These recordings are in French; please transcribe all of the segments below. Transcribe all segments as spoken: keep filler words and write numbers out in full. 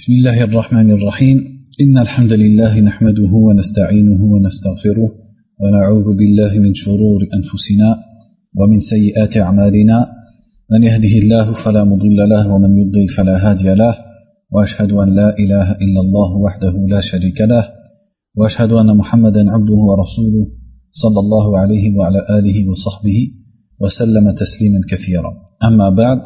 بسم الله الرحمن الرحيم إن الحمد لله نحمده ونستعينه ونستغفره ونعوذ بالله من شرور أنفسنا ومن سيئات أعمالنا من يهده الله فلا مضل له ومن يضلل فلا هادي له وأشهد أن لا إله إلا الله وحده لا شريك له وأشهد أن محمدا عبده ورسوله صلى الله عليه وعلى آله وصحبه وسلم تسليما كثيرا. أما بعد،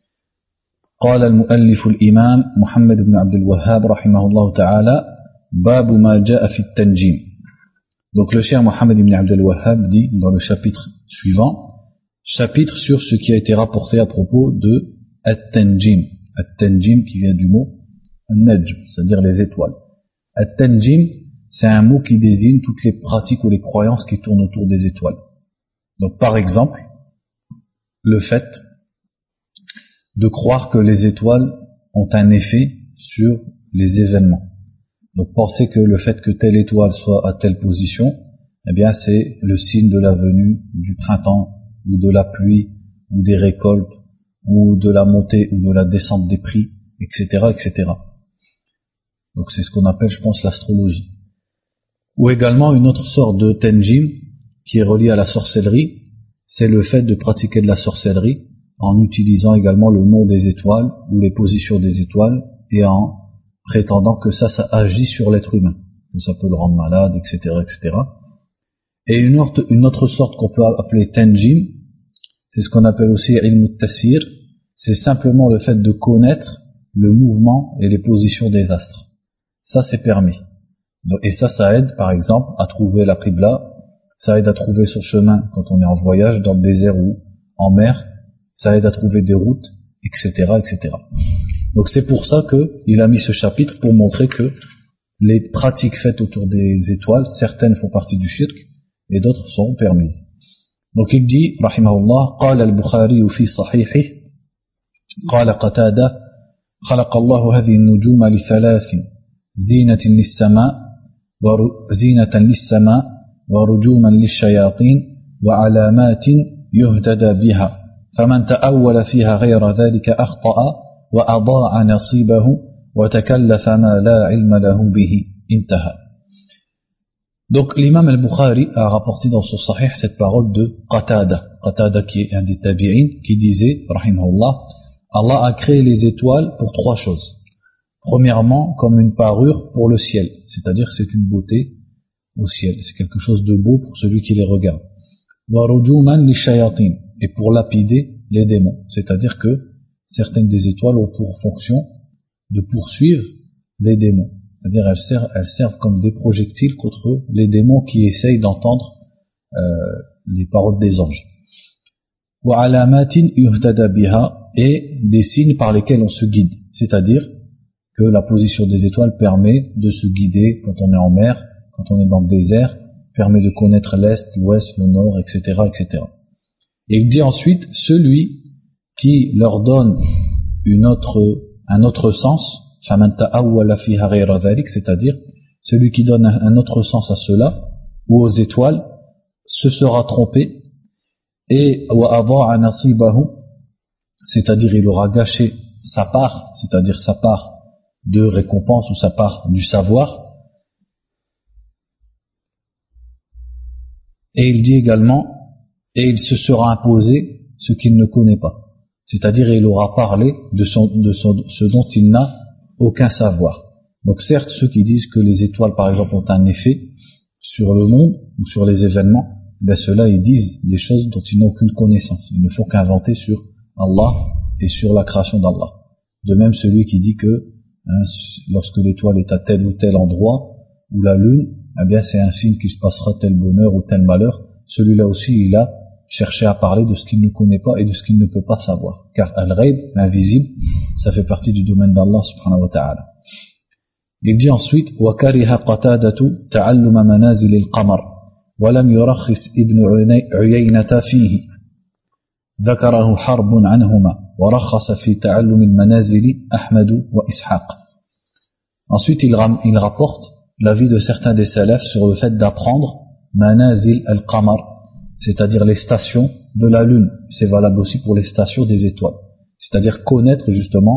قال المؤلف الإمام محمد بن عبد الوهاب رحمه الله تعالى باب ما جاء في التنجيم. Donc le cheikh Mohammed ibn Abd al-Wahhab dit dans le chapitre suivant, chapitre sur ce qui a été rapporté à propos de At-Tanjim. At-Tanjim qui vient du mot Najm, c'est-à-dire les étoiles. At-Tanjim, c'est un mot qui désigne toutes les pratiques ou les croyances qui tournent autour des étoiles. Donc par exemple, le fait de croire que les étoiles ont un effet sur les événements. Donc penser que le fait que telle étoile soit à telle position, eh bien c'est le signe de la venue du printemps, ou de la pluie, ou des récoltes, ou de la montée ou de la descente des prix, et cetera, et cetera. Donc c'est ce qu'on appelle, je pense, l'astrologie. Ou également une autre sorte de tanjim qui est reliée à la sorcellerie, c'est le fait de pratiquer de la sorcellerie en utilisant également le nom des étoiles ou les positions des étoiles et en prétendant que ça, ça agit sur l'être humain, que ça peut le rendre malade, et cetera, et cetera. Et une autre, une autre sorte qu'on peut appeler tanjim, c'est ce qu'on appelle aussi ilm at-tasir, c'est simplement le fait de connaître le mouvement et les positions des astres. Ça, c'est permis. Et ça, ça aide, par exemple, à trouver la qibla, ça aide à trouver son chemin quand on est en voyage, dans le désert ou en mer, ça aide à trouver des routes, et cetera, et cetera. Donc c'est pour ça qu'il a mis ce chapitre pour montrer que les pratiques faites autour des étoiles, certaines font partie du shirk et d'autres sont permises. Donc il dit, rahimahullah, قال البخاري في صحيحه قال قتادة خلق الله هذه النجوم لثلاث زينة للسماء وزينة للسماء ورجوما للشياطين وعلامات يهتدى بها فمن تأول فيها غير ذلك أخطأ وأضاع نصيبه وتكلف ما لا علم له به انتهى. Donc l'imam al-Bukhari a rapporté dans son sahih cette parole de Qatada, Qatada qui est un des tabi'in, qui disait, rahimahullah, Allah a créé les étoiles pour trois choses. Premièrement, comme une parure pour le ciel, c'est-à-dire que c'est une beauté au ciel, c'est quelque chose de beau pour celui qui les regarde. Wa rujuman li shayatin, et pour lapider les démons, c'est-à-dire que certaines des étoiles ont pour fonction de poursuivre les démons, c'est-à-dire elles servent, elles servent comme des projectiles contre les démons qui essayent d'entendre euh, les paroles des anges. Wa alamatin yuhtada biha, et des signes par lesquels on se guide, c'est-à-dire que la position des étoiles permet de se guider quand on est en mer, quand on est dans le désert, permet de connaître l'est, l'ouest, le nord, et cetera, et cetera. Et il dit ensuite, celui qui leur donne une autre, un autre sens, c'est-à-dire celui qui donne un autre sens à cela, ou aux étoiles, se sera trompé, et c'est-à-dire il aura gâché sa part, c'est-à-dire sa part de récompense ou sa part du savoir. Et il dit également, et il se sera imposé ce qu'il ne connaît pas. C'est-à-dire il aura parlé de, son, de son, ce dont il n'a aucun savoir. Donc certes, ceux qui disent que les étoiles par exemple ont un effet sur le monde ou sur les événements, ben ceux-là ils disent des choses dont ils n'ont aucune connaissance. Ils ne font qu'inventer sur Allah et sur la création d'Allah. De même celui qui dit que hein, lorsque l'étoile est à tel ou tel endroit, ou la lune, eh bien c'est un signe qu'il se passera tel bonheur ou tel malheur. Celui-là aussi il a cherché à parler de ce qu'il ne connaît pas et de ce qu'il ne peut pas savoir, car al-ghaib, l'invisible, ça fait partie du domaine d'Allah subhanahu wa ta'ala. Il dit ensuite وَكَرِهَ قَتَادَةُ تَعَلُّمَ مَنَازِلِ الْقَمَرِ وَلَمْ يُرَخِّصْ ابن عيينة فيه ذكره حرب عنهما ورخص في تعلم المنازل أحمد وإسحاق. Ensuite il, ram, il rapporte l'avis de certains des salafs sur le fait d'apprendre manazil al-qamar, c'est-à-dire les stations de la lune. C'est valable aussi pour les stations des étoiles, c'est-à-dire connaître justement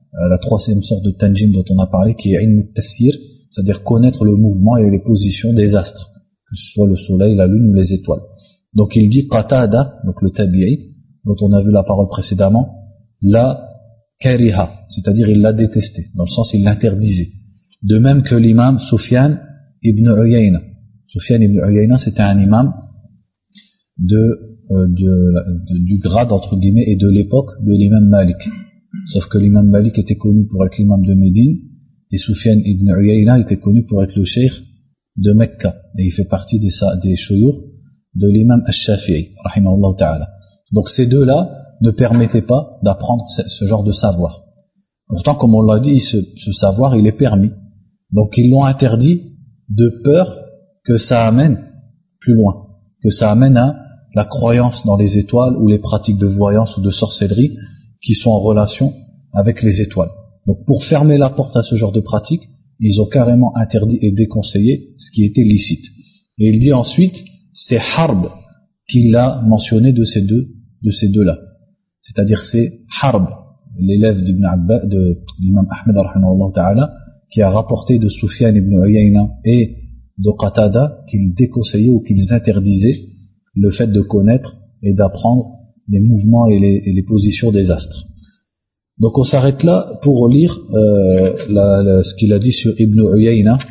euh, la troisième sorte de tanjim dont on a parlé, qui est ilm al-tassir, c'est-à-dire connaître le mouvement et les positions des astres, que ce soit le soleil, la lune ou les étoiles. Donc il dit Qatada, donc le tabi'i, dont on a vu la parole précédemment, la kariha, c'est-à-dire il l'a détesté, dans le sens il l'interdisait. De même que l'imam Sufyan ibn Uyayna. Sufyan ibn Uyayna, c'était un imam de, euh, de, de, du grade, entre guillemets, et de l'époque de l'imam Malik. Sauf que l'imam Malik était connu pour être l'imam de Médine, et Sufyan ibn Uyayna était connu pour être le cheikh de Mecca. Et il fait partie des, des shuyukh de l'imam al-Shafi'i, rahimahullah ta'ala. Donc ces deux-là ne permettaient pas d'apprendre ce, ce genre de savoir. Pourtant, comme on l'a dit, ce, ce savoir, il est permis. Donc ils l'ont interdit de peur que ça amène plus loin, que ça amène à la croyance dans les étoiles ou les pratiques de voyance ou de sorcellerie qui sont en relation avec les étoiles. Donc pour fermer la porte à ce genre de pratiques, ils ont carrément interdit et déconseillé ce qui était licite. Et il dit ensuite, c'est Harb qui l'a mentionné de ces deux, de ces deux-là. C'est-à-dire c'est Harb, l'élève d'Ibn Abba, de l'imam Ahmed rahimahullah ta'ala, qui a rapporté de Sufyan ibn Uyayna et de Qatada qu'ils déconseillaient ou qu'ils interdisaient le fait de connaître et d'apprendre les mouvements et les, et les positions des astres. Donc on s'arrête là pour lire euh, la, la, ce qu'il a dit sur Ibn Uyayna.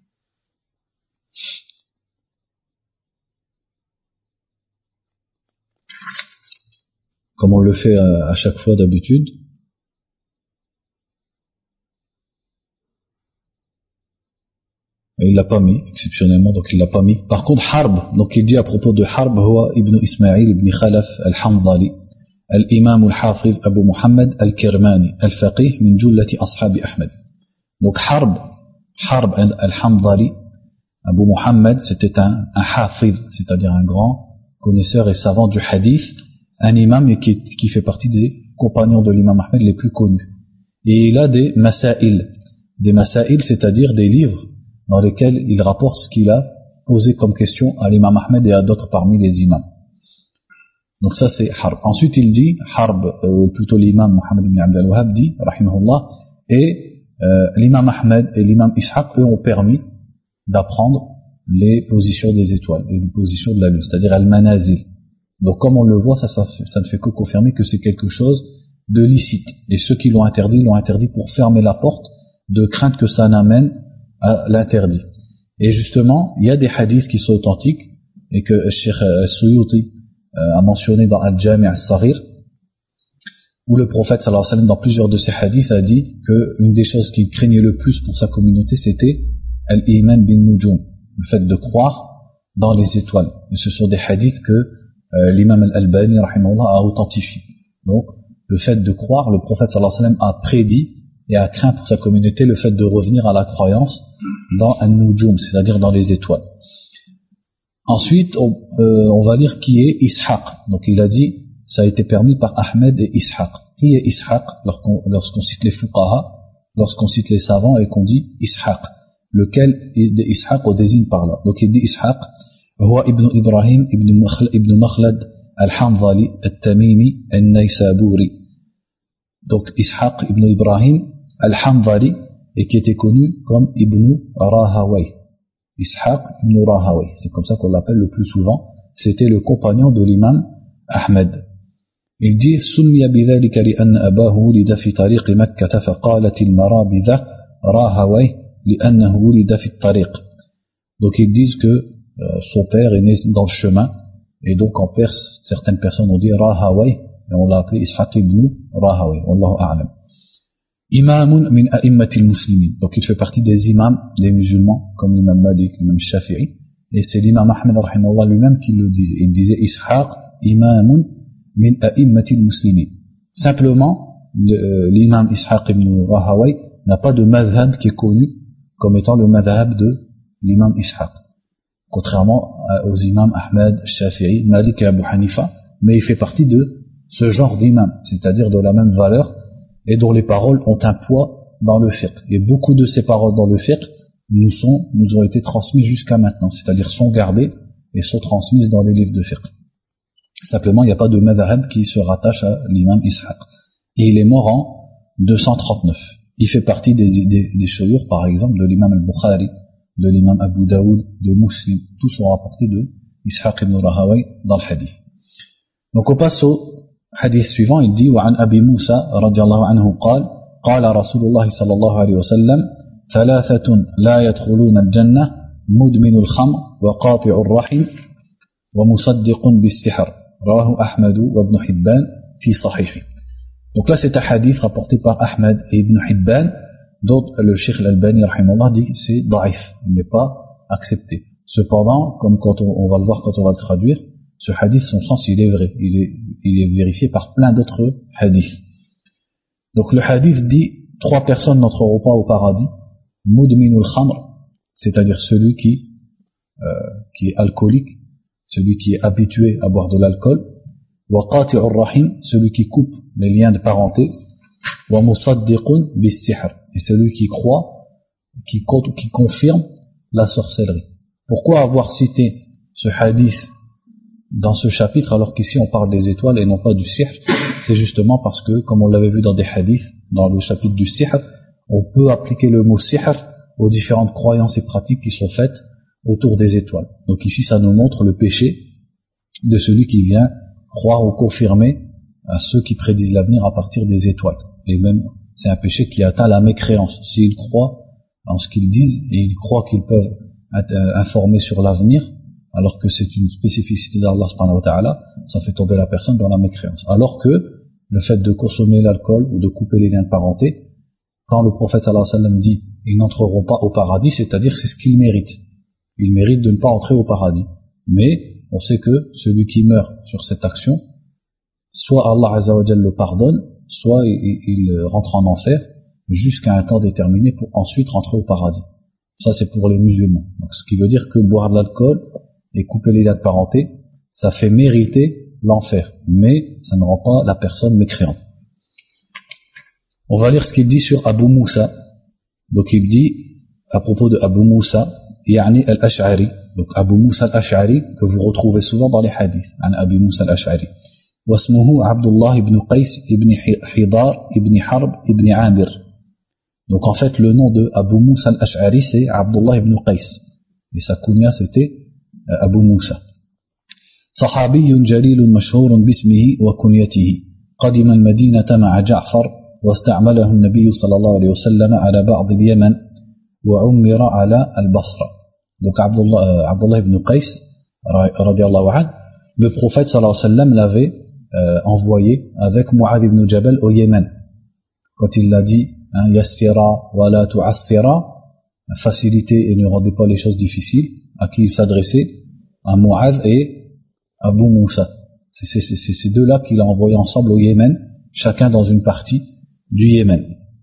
Comme on le fait à, à chaque fois d'habitude. Et il l'a pas mis, exceptionnellement, donc il l'a pas mis. Par contre, Harb, donc il dit à propos de Harb, huwa ibn Ismaïl ibn Khalaf al-Hamdali, al-Imam al-Hafiz Abu Muhammad al-Kirmani, al-Faqih min jullati ashabi Ahmed. Donc Harb, Harb al-Hamdali, Abu Muhammad, c'était un, un Hafiz, c'est-à-dire un grand connaisseur et savant du hadith, un imam qui, qui fait partie des compagnons de l'imam Ahmed les plus connus. Et il a des masail, des masail, c'est-à-dire des livres dans lesquels il rapporte ce qu'il a posé comme question à l'imam Ahmed et à d'autres parmi les imams. Donc ça c'est Harb. Ensuite il dit, Harb, euh, plutôt l'imam Mohammed ibn Abd al-Wahhab dit, rahimahullah, et euh, l'imam Ahmed et l'imam Ishaq, eux, ont permis d'apprendre les positions des étoiles et les positions de la lune, c'est-à-dire al-manazil. Donc comme on le voit, ça, ça, ça ne fait que confirmer que c'est quelque chose de licite. Et ceux qui l'ont interdit, l'ont interdit pour fermer la porte, de crainte que ça n'amène à l'interdit. Et justement, il y a des hadiths qui sont authentiques et que Cheikh Suyuti a mentionné dans Al-Jami' al-Saghir, où le prophète sallallahu alayhi wa sallam, dans plusieurs de ses hadiths, a dit qu'une des choses qu'il craignait le plus pour sa communauté, c'était Al-Iman bin Nujum, le fait de croire dans les étoiles. Et ce sont des hadiths que euh, l'imam Al-Albani rahimahullah a authentifiés. Donc, le fait de croire, le prophète sallallahu alayhi wa sallam a prédit et a craint pour sa communauté le fait de revenir à la croyance dans An-Nujum, c'est-à-dire dans les étoiles. Ensuite, on, euh, on va lire qui est Ishaq. Donc il a dit, ça a été permis par Ahmed et Ishaq. Qui est Ishaq lorsqu'on, lorsqu'on cite les fuqaha, lorsqu'on cite les savants et qu'on dit Ishaq, lequel de Ishaq on désigne par là. Donc il dit Ishaq, huwa ibn Ibrahim ibn Makhlad al-Hanzali al-Tamimi al-Naysaburi. Donc Ishaq ibn Ibrahim al-Hanzali, et qui était connu comme Ibn Rahawayh. Ishaq ibn Rahawayh, c'est comme ça qu'on l'appelle le plus souvent. C'était le compagnon de l'imam Ahmed. Il dit سمي بذلك لأن أباه ولد في طريق مكة فقالت المرابذة راهويه لأنه ولد في الطريق. Donc ils disent que euh, son père est né dans le chemin, et donc en Perse certaines personnes ont dit Rahawayh, et on l'a appelé Ishaq ibn Rahawayh. Wallahu a'lam. Imamun min a'immatil muslimin. Donc il fait partie des imams des musulmans, comme l'imam Malik, l'imam Shafi'i, et c'est l'imam Ahmed rahimahullah lui-même qui le disait. Il disait Ishaq imamun min a'immatil muslimin. Simplement, le, l'imam Ishaq ibn Rahawayh n'a pas de madhab qui est connu comme étant le madhab de l'imam Ishaq, contrairement aux imams Ahmed, Shafi'i, Malik et Abu Hanifa, mais il fait partie de ce genre d'imam, c'est-à-dire de la même valeur, et dont les paroles ont un poids dans le fiqh. Et beaucoup de ces paroles dans le fiqh nous, sont, nous ont été transmises jusqu'à maintenant, c'est-à-dire sont gardées et sont transmises dans les livres de fiqh. Simplement, il n'y a pas de madhab qui se rattache à l'imam Ishaq. Et il est mort en deux cent trente-neuf. Il fait partie des, des, des shuyukh, par exemple, de l'imam al-Bukhari, de l'imam Abu Daoud, de Muslim. Tous sont rapportés de Ishaq ibn Rahawayh dans le hadith. Donc on passe au hadith suivant. Il dit وعن أبي موسى رضي الله عنه قال قال رسول الله صلى الله عليه وسلم ثلاثة لا يدخلون الجنة مدمن الخمر وقاطع الرحم ومصدق بالسحر رواه أحمد وابن حبان في صحيحه. Donc là c'est un hadith rapporté par Ahmed et Ibn Hibban, dont le Cheikh Al-Albani rahimahullah dit que c'est daif, il n'est pas accepté. Cependant, comme quand on, on va le voir quand on va le traduire, ce hadith, son sens il est vrai, il est, il est vérifié par plein d'autres hadiths. Donc le hadith dit trois personnes n'entreront pas au paradis. Mudminul khamr, c'est-à-dire celui qui euh, qui est alcoolique, celui qui est habitué à boire de l'alcool. Wa qati'ur rahim, celui qui coupe les liens de parenté. Wa musaddiqun bis-sihr, et celui qui croit, qui, qui confirme la sorcellerie. Pourquoi avoir cité ce hadith dans ce chapitre alors qu'ici on parle des étoiles et non pas du sihr? C'est justement parce que, comme on l'avait vu dans des hadiths, dans le chapitre du sihr, on peut appliquer le mot sihr aux différentes croyances et pratiques qui sont faites autour des étoiles. Donc ici ça nous montre le péché de celui qui vient croire ou confirmer à ceux qui prédisent l'avenir à partir des étoiles. Et même, c'est un péché qui atteint la mécréance. S'ils croient en ce qu'ils disent et ils croient qu'ils peuvent être informés sur l'avenir, alors que c'est une spécificité d'Allah subhanahu wa ta'ala, ça fait tomber la personne dans la mécréance. Alors que le fait de consommer l'alcool ou de couper les liens de parenté, quand le prophète sallallahu alayhi wa sallam dit ils n'entreront pas au paradis, c'est-à-dire c'est ce qu'ils méritent. Ils méritent de ne pas entrer au paradis. Mais on sait que celui qui meurt sur cette action, soit Allah azza wa jalla le pardonne, soit il, il rentre en enfer jusqu'à un temps déterminé pour ensuite rentrer au paradis. Ça c'est pour les musulmans. Donc, ce qui veut dire que boire de l'alcool et couper les liens de parenté, ça fait mériter l'enfer, mais ça ne rend pas la personne mécréante. On va lire ce qu'il dit sur Abu Moussa. Donc il dit à propos de Abu Moussa, yani al-Ash'ari, donc Abu Moussa al-Ash'ari que vous retrouvez souvent dans les hadiths, an Abu Moussa al-Ash'ari. Wasmuhu Abdullah ibn Qais ibn Hidar ibn Harb ibn Amir. Donc en fait le nom de Abu Moussa al-Ash'ari c'est Abdullah ibn Qais et sa kunya c'était Abu Moussa. صحابي جليل مشهور باسمه وكنيته قدم المدينة مع جعفر واستعمله النبي صلى الله عليه وسلم على بعض اليمن وعمر على البصرة. Donc Abdullah, Abdullah ibn Qais radiallahu anhu, le prophète sallallahu alayhi wa sallam l'avait euh, envoyé avec Mu'adh ibn Jabal au Yémen. Quand il l'a dit hein, yassira wa la tu'assira, facilitez et ne rendez pas les choses difficiles, à qui il s'adressait? À Mu'adh et Abu Moussa. C'est ces deux-là qu'il a envoyés ensemble au Yémen, chacun dans une partie du Yémen.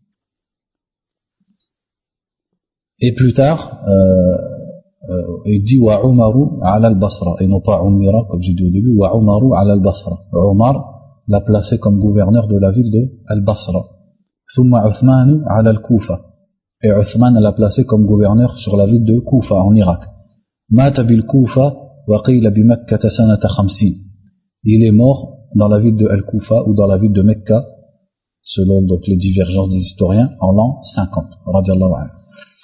Et plus tard, euh, euh, il dit wa Umaru ala al-Basra, et non pas Umira, comme j'ai dit au début, wa Umaru ala al-Basra. Umar l'a placé comme gouverneur de la ville de al-Basra. Thumma Uthmanu ala al-Kufa. Et Uthman l'a placé comme gouverneur sur la ville de Kufa, en Irak. Mata bil Kufa wa qila bi Makkah sanata khamsin. Il est mort dans la ville de Al-Kufa ou dans la ville de Mecca, selon donc les divergences des historiens, en l'an cinquante. Radiallahu anhu.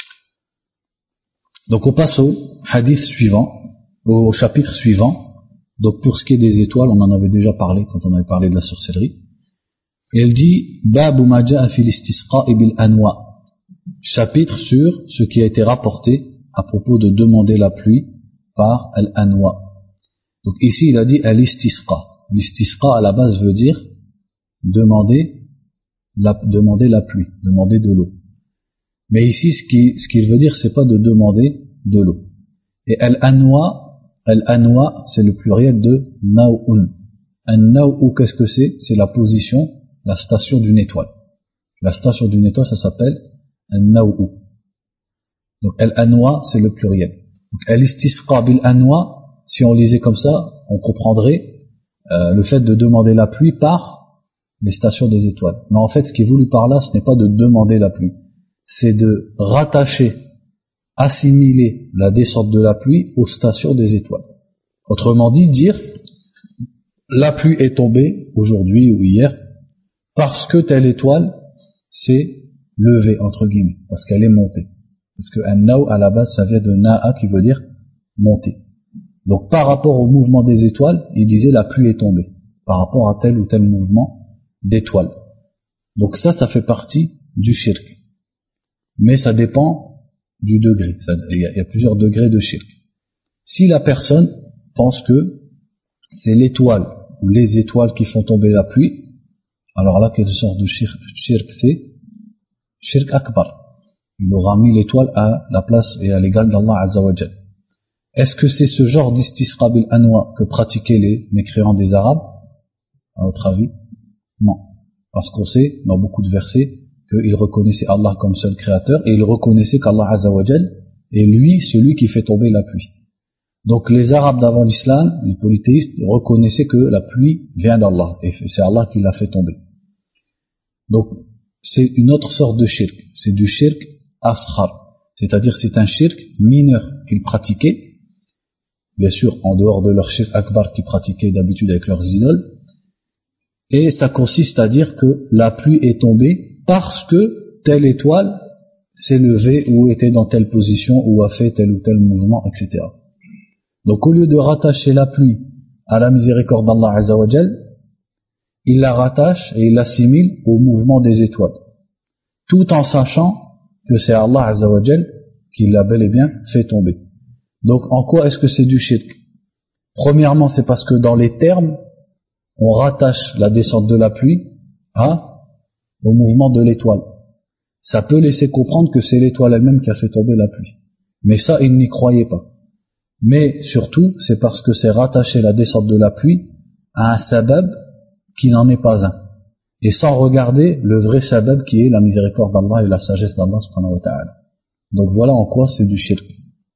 Donc on passe au hadith suivant, au chapitre suivant. Donc pour ce qui est des étoiles, on en avait déjà parlé quand on avait parlé de la sorcellerie. Et elle dit Babu ma ja'a fil istisqa'i bil anwa. Chapitre sur ce qui a été rapporté à propos de demander la pluie par al-anwa. Donc ici il a dit al-istisqa. L'istisqa à la base veut dire demander la, demander la pluie, demander de l'eau. Mais ici ce qu'il ce qu'il veut dire c'est pas de demander de l'eau. Et al-anwa, al-anwa c'est le pluriel de naw'un. An-naw'u qu'est-ce que c'est? C'est la position, la station d'une étoile. La station d'une étoile ça s'appelle an-naw'u. Donc al-anwa c'est le pluriel. Donc al-istisqa bil-anwa, si on lisait comme ça, on comprendrait euh, le fait de demander la pluie par les stations des étoiles. Mais en fait, ce qui est voulu par là, ce n'est pas de demander la pluie, c'est de rattacher, assimiler la descente de la pluie aux stations des étoiles. Autrement dit, dire la pluie est tombée aujourd'hui ou hier parce que telle étoile c'est levé, entre guillemets, parce qu'elle est montée. Parce que an-naw, à la base, ça vient de na'a, qui veut dire monter. Donc, par rapport au mouvement des étoiles, il disait la pluie est tombée. Par rapport à tel ou tel mouvement d'étoiles. Donc ça, ça fait partie du shirk. Mais ça dépend du degré. Ça, il, y a, il y a plusieurs degrés de shirk. Si la personne pense que c'est l'étoile ou les étoiles qui font tomber la pluie, alors là, quelle sorte de shirk, shirk c'est shirk akbar. Il aura mis l'étoile à la place et à l'égal d'Allah Azza wa Jal. Est-ce que c'est ce genre d'istisqa bil anwa que pratiquaient les mécréants des Arabes? À votre avis? Non. Parce qu'on sait, dans beaucoup de versets, qu'ils reconnaissaient Allah comme seul créateur et ils reconnaissaient qu'Allah Azza wa Jal est lui, celui qui fait tomber la pluie. Donc les Arabes d'avant l'islam, les polythéistes, reconnaissaient que la pluie vient d'Allah et c'est Allah qui l'a fait tomber. Donc c'est une autre sorte de shirk. C'est du shirk asghar. C'est-à-dire c'est un shirk mineur qu'ils pratiquaient, bien sûr en dehors de leur shirk akbar qu'ils pratiquaient d'habitude avec leurs idoles. Et ça consiste à dire que la pluie est tombée parce que telle étoile s'est levée ou était dans telle position ou a fait tel ou tel mouvement, et cetera. Donc au lieu de rattacher la pluie à la miséricorde d'Allah Azza wa Jal, il la rattache et il l'assimile au mouvement des étoiles, tout en sachant que c'est Allah Azza wa Jal qui l'a bel et bien fait tomber. Donc en quoi est-ce que c'est du shirk? Premièrement, c'est parce que dans les termes, on rattache la descente de la pluie à, au mouvement de l'étoile. Ça peut laisser comprendre que c'est l'étoile elle-même qui a fait tomber la pluie. Mais ça, ils n'y croyaient pas. Mais surtout, c'est parce que c'est rattacher la descente de la pluie à un sabab qui n'en est pas un. Et sans regarder le vrai sabab qui est la miséricorde d'Allah et la sagesse d'Allah subhanahu wa ta'ala. Donc voilà en quoi c'est du shirk.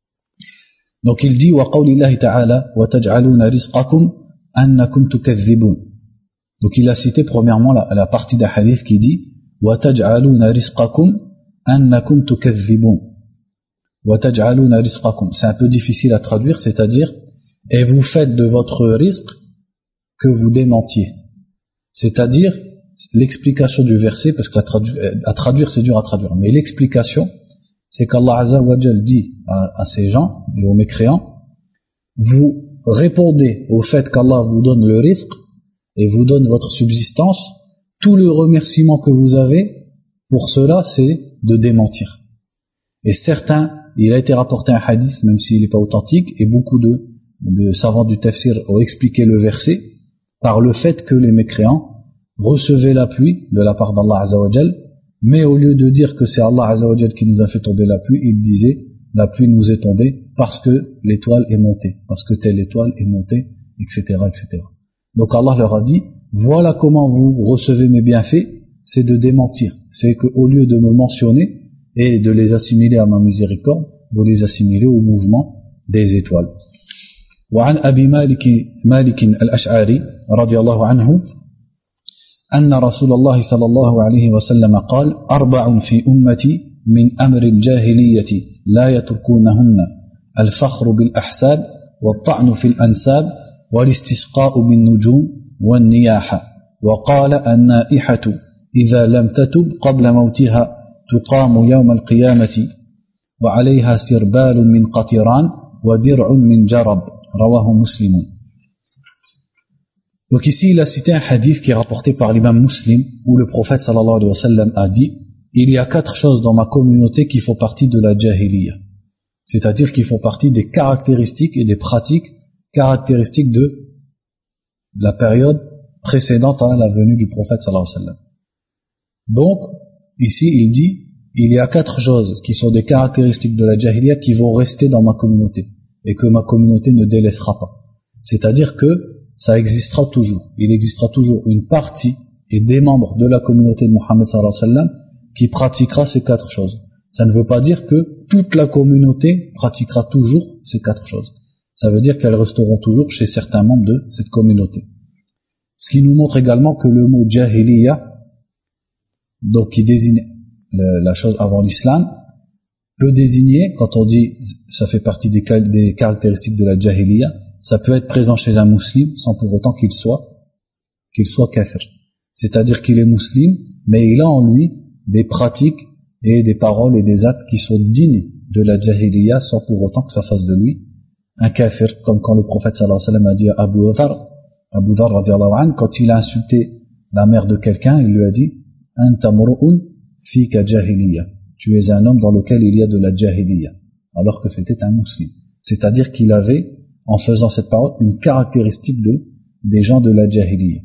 Donc il dit, wa qawlillahi ta'ala, wa taj'aluna rizqakum annakum tukadhibun. Donc il a cité premièrement la, la partie d'un hadith qui dit wa taj'aluna rizqakum annakum tukadhibun. Wa taj'aluna rizqakum. C'est un peu difficile à traduire, c'est-à-dire et vous faites de votre rizq que vous démentiez. C'est-à-dire l'explication du verset, parce qu'à traduire, à traduire c'est dur à traduire, mais l'explication c'est qu'Allah Azza wa Jal dit à, à ces gens et aux mécréants, vous répondez au fait qu'Allah vous donne le rizq et vous donne votre subsistance, tout le remerciement que vous avez pour cela c'est de démentir. Et certains, il a été rapporté un hadith même s'il n'est pas authentique et beaucoup de, de savants du tafsir ont expliqué le verset par le fait que les mécréants recevaient la pluie de la part d'Allah Azza wa Jal, mais au lieu de dire que c'est Allah Azza wa Jal qui nous a fait tomber la pluie, ils disaient la pluie nous est tombée parce que l'étoile est montée, parce que telle étoile est montée, et cetera, et cetera. Donc Allah leur a dit, voilà comment vous recevez mes bienfaits, c'est de démentir. C'est qu'au lieu de me mentionner et de les assimiler à ma miséricorde, vous les assimilez au mouvement des étoiles. وعن أبي مالك مالك الأشعري رضي الله عنه أن رسول الله صلى الله عليه وسلم قال أربع في أمتي من أمر الجاهلية لا يتركونهن الفخر بالأحساب والطعن في الأنساب والاستسقاء بالنجوم والنياحة وقال النائحة إذا لم تتب قبل موتها تقام يوم القيامة وعليها سربال من قطران ودرع من جرب رواه مسلم. Donc ici il a cité un hadith qui est rapporté par l'imam Muslim où le prophète sallallahu alayhi wa sallam a dit il y a quatre choses dans ma communauté qui font partie de la jahiliya, c'est-à-dire qui font partie des caractéristiques et des pratiques caractéristiques de la période précédente à la venue du prophète sallallahu alayhi wa sallam. Donc ici il dit il y a quatre choses qui sont des caractéristiques de la jahiliya qui vont rester dans ma communauté et que ma communauté ne délaissera pas, c'est-à-dire que ça existera toujours. Il existera toujours une partie et des membres de la communauté de Mohammed sallallahu alayhi wa sallam qui pratiquera ces quatre choses. Ça ne veut pas dire que toute la communauté pratiquera toujours ces quatre choses. Ça veut dire qu'elles resteront toujours chez certains membres de cette communauté. Ce qui nous montre également que le mot jahiliya, donc qui désigne la chose avant l'islam, peut désigner, quand on dit ça fait partie des, des caractéristiques de la jahiliya, ça peut être présent chez un musulman sans pour autant qu'il soit qu'il soit kafir. C'est-à-dire qu'il est musulman, mais il a en lui des pratiques et des paroles et des actes qui sont dignes de la jahiliya sans pour autant que ça fasse de lui un kafir, comme quand le prophète sallallahu alayhi wa sallam a dit à Abu Dhar, Abu Dhar radiallahu anhu, quand il a insulté la mère de quelqu'un, il lui a dit Anta mur'un fika jahiliya, tu es un homme dans lequel il y a de la jahiliya, alors que c'était un musulman. C'est-à-dire qu'il avait, en faisant cette parole, une caractéristique de, des gens de la jahiliya.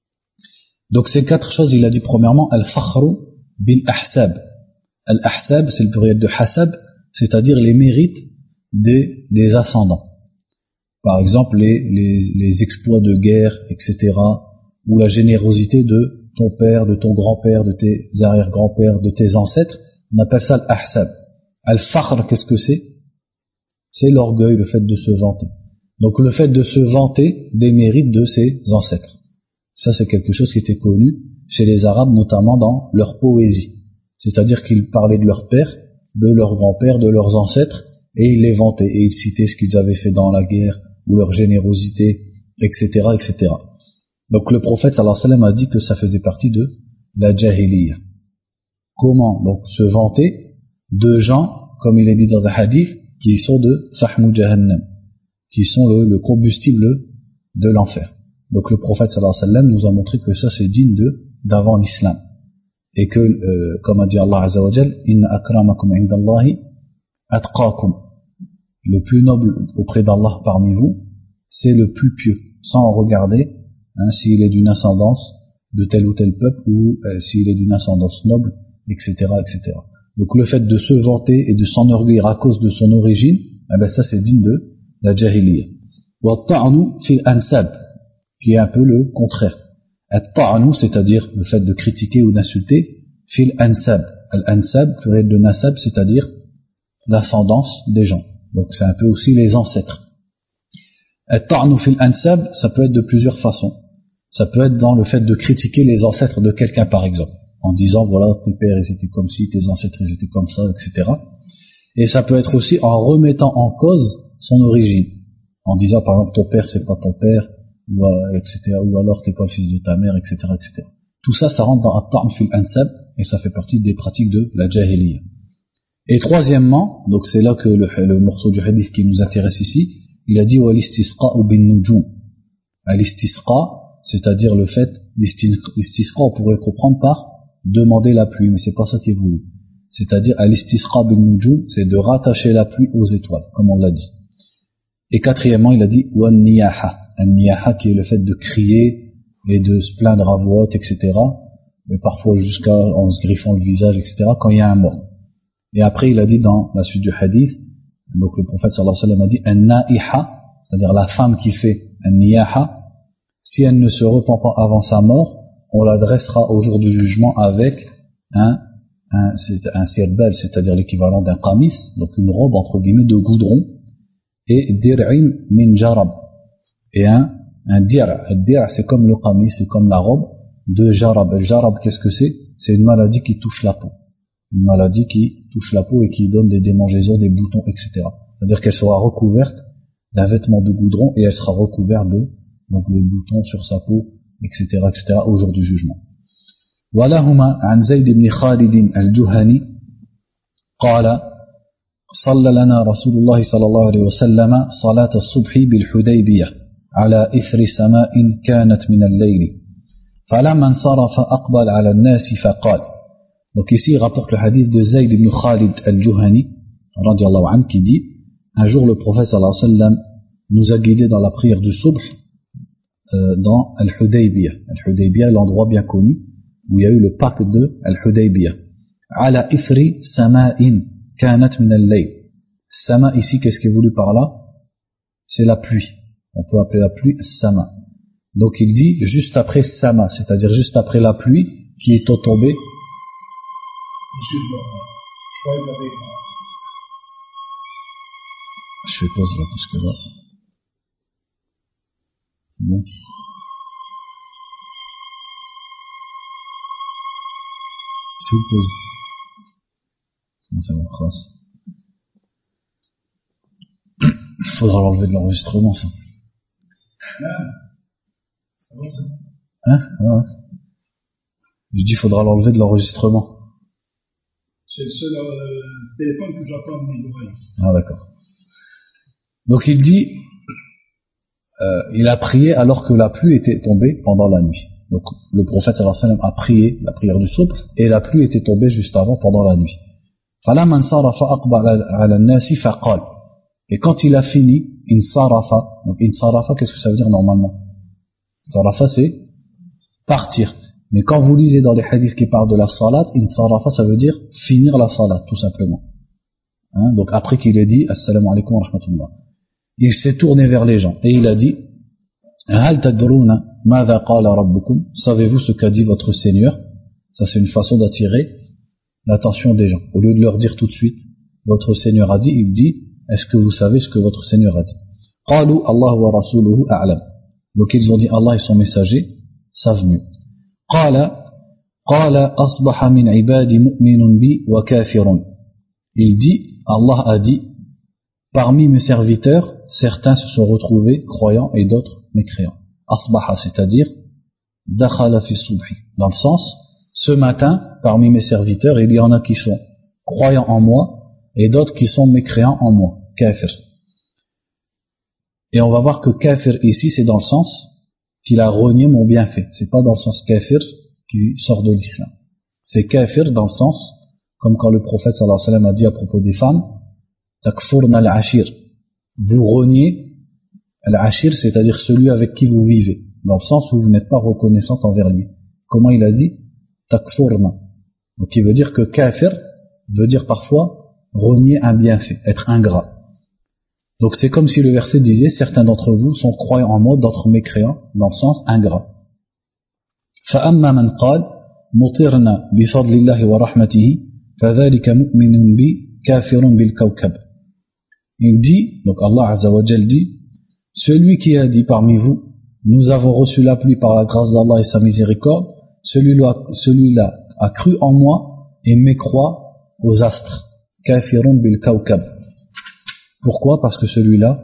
Donc ces quatre choses, il a dit premièrement al-fakhru bil-ahsab. Al-ahsab, c'est le pluriel de hasab, c'est-à-dire les mérites des, des ascendants. Par exemple, les, les, les exploits de guerre, et cetera, ou la générosité de ton père, de ton grand-père, de tes arrière-grands-pères, de tes ancêtres, on appelle ça al-ahsab. Al-fakhr, qu'est-ce que c'est? C'est l'orgueil, le fait de se vanter. Donc le fait de se vanter des mérites de ses ancêtres. Ça, c'est quelque chose qui était connu chez les Arabes, notamment dans leur poésie. C'est-à-dire qu'ils parlaient de leur père, de leur grand-père, de leurs ancêtres, et ils les vantaient, et ils citaient ce qu'ils avaient fait dans la guerre, ou leur générosité, et cetera, et cetera. Donc le prophète sallallahu alayhi wa sallam a dit que ça faisait partie de la jahiliya. Comment donc se vanter de gens, comme il est dit dans un hadith, qui sont de Sahmu Jahannam, qui sont le, le combustible de l'enfer. Donc le prophète sallallahu alayhi wa sallam nous a montré que ça c'est digne de d'avant l'islam. Et que, euh, comme a dit Allah Azza wa Jal, Inna akramakum indallahi atqakum. Le plus noble auprès d'Allah parmi vous, c'est le plus pieux, sans regarder hein, s'il est d'une ascendance de tel ou tel peuple ou euh, s'il est d'une ascendance noble, et cetera, et cetera. Donc le fait de se vanter et de s'enorgueillir à cause de son origine, eh ben ça c'est digne de la jahiliya. Wa ta'nu fil ansab, qui est un peu le contraire. At-ta'nu, c'est-à-dire le fait de critiquer ou d'insulter, fil ansab. Al-ansab, pluriel de nasab, c'est-à-dire l'ascendance des gens. Donc c'est un peu aussi les ancêtres. At-ta'nu fil ansab, ça peut être de plusieurs façons. Ça peut être dans le fait de critiquer les ancêtres de quelqu'un par exemple, en disant voilà tes pères ils étaient comme ci, tes ancêtres ils étaient comme ça, et cetera. Et ça peut être aussi en remettant en cause son origine, en disant par exemple ton père c'est pas ton père, ou, euh, et cetera, ou alors t'es pas le fils de ta mère, et cetera, et cetera. Tout ça, ça rentre dans at-ta'n fil ansab et ça fait partie des pratiques de la jahiliya. Et troisièmement, donc c'est là que le, le morceau du hadith qui nous intéresse ici, il a dit wa l'istisqa'u bin nujum. Al-istisqa, c'est-à-dire le fait, l'istisqa on pourrait comprendre par demander la pluie, mais c'est pas ça qui est voulu. C'est-à-dire al-istisqa bin nujum, c'est de rattacher la pluie aux étoiles, comme on l'a dit. Et quatrièmement, il a dit wa niyaha. An-niyaha qui est le fait de crier et de se plaindre à voix haute, et cetera. Mais parfois jusqu'à en se griffant le visage, et cetera. Quand il y a un mort. Et après, il a dit dans la suite du hadith, donc le prophète sallallahu alayhi wa sallam a dit an-na'iha, c'est-à-dire la femme qui fait an-niyaha, si elle ne se repent pas avant sa mort, on l'adressera au jour du jugement avec un, un, un sirbal, c'est-à-dire l'équivalent d'un qamis, donc une robe entre guillemets de goudron, et dir'in min jarab, et un, un dir'. Un dir' c'est comme le qamis, c'est comme la robe de jarab. Le jarab, qu'est-ce que c'est? C'est une maladie qui touche la peau. Une maladie qui touche la peau et qui donne des démangeaisons, des boutons, et cetera. C'est-à-dire qu'elle sera recouverte d'un vêtement de goudron et elle sera recouverte de donc le bouton sur sa peau, et cetera, et cetera au jour du jugement. ولهما عن زيد بن خالد الجهني قال صلى لنا رسول الله صلى الله عليه وسلم صلاة الصبح بالحديبية على إثر سماء كانت من الليل فلما انصرف أقبل على الناس فقال. Donc ici il rapporte le hadith de Zayd ibn Khalid al-Juhani radiallahu anhu qui dit un jour le prophète sallallahu alayhi wa sallam nous a guidés dans la prière du subh euh, dans Al-Hudaybiyah. Al-Hudaybiyah, l'endroit bien connu où il y a eu le pacte de Al-Hudaybiyah. Ala ifri sama'in kanat min al-layl. Sama ici, qu'est-ce qui est voulu par là? C'est la pluie. On peut appeler la pluie Sama. Donc il dit juste après Sama, c'est-à-dire juste après la pluie qui est tombée. Je fais pause là parce que là. C'est bon. C'est où pause? Comment ça va crasse? Il faudra l'enlever de l'enregistrement, ça. Hein? Ouais. Je dis, il faudra l'enlever de l'enregistrement. C'est le seul euh, téléphone que j'entends dans mes oreilles. Ah d'accord. Donc il dit, euh, il a prié alors que la pluie était tombée pendant la nuit. Donc le prophète sallallahu alayhi wa sallam a prié la prière du soubh et la pluie était tombée juste avant pendant la nuit. فَلَمَّا انصَرَفَ أَقْبَلَ عَلَى النَّاسِ فَقَالَ. Et quand il a fini, insarafa. Donc insarafa, qu'est-ce que ça veut dire normalement? Sarafa, c'est partir. Mais quand vous lisez dans les hadiths qui parlent de la salat, insarafa, ça veut dire finir la salat, tout simplement. Hein? Donc après qu'il ait dit assalamu alaikum wa rahmatullah, il s'est tourné vers les gens et il a dit hal tadruna madha qala rabbukum, savez-vous ce qu'a dit votre Seigneur? Ça c'est une façon d'attirer l'attention des gens. Au lieu de leur dire tout de suite votre Seigneur a dit, il dit est-ce que vous savez ce que votre Seigneur a dit? Qalu Allah wa rasuluhu a'lam. Donc ils ont dit Allah et son messager savent mieux. Qala qala asbaha min ibadi mu'minun bi wa kafirun. Il dit, Allah a dit, parmi mes serviteurs, certains se sont retrouvés croyants et d'autres mécréants. Asbaha, c'est-à-dire dakhala fi subhi. Dans le sens, ce matin, parmi mes serviteurs, il y en a qui sont croyants en moi et d'autres qui sont mécréants en moi. Kafir. Et on va voir que kafir ici, c'est dans le sens qu'il a renié mon bienfait. C'est pas dans le sens kafir qui sort de l'islam. C'est kafir dans le sens, comme quand le prophète sallallahu alayhi wa sallam a dit à propos des femmes, takfurna al-ashir. Vous reniez al-ashir, c'est-à-dire celui avec qui vous vivez, dans le sens où vous n'êtes pas reconnaissante envers lui. Comment il a dit? Takfurna. Donc il veut dire que kafir veut dire parfois renier un bienfait, être ingrat. Donc c'est comme si le verset disait, certains d'entre vous sont croyants en moi, d'autres mécréants, dans le sens ingrat. فَأَمَّا مَنْ قَالَ مُطِرْنَا بِفَضْلِ اللَّهِ وَرَحْمَتِهِ فَذَلِكَ مُؤْمِنٌ بِي كَافِرٌ بِالْكَوْكَبِ. Il dit, donc Allah Azza wa Jal dit, celui qui a dit parmi vous, nous avons reçu la pluie par la grâce d'Allah et sa miséricorde, celui-là, celui-là a cru en moi et mécroit aux astres. Kafirun bil kawkab. Pourquoi? Parce que celui-là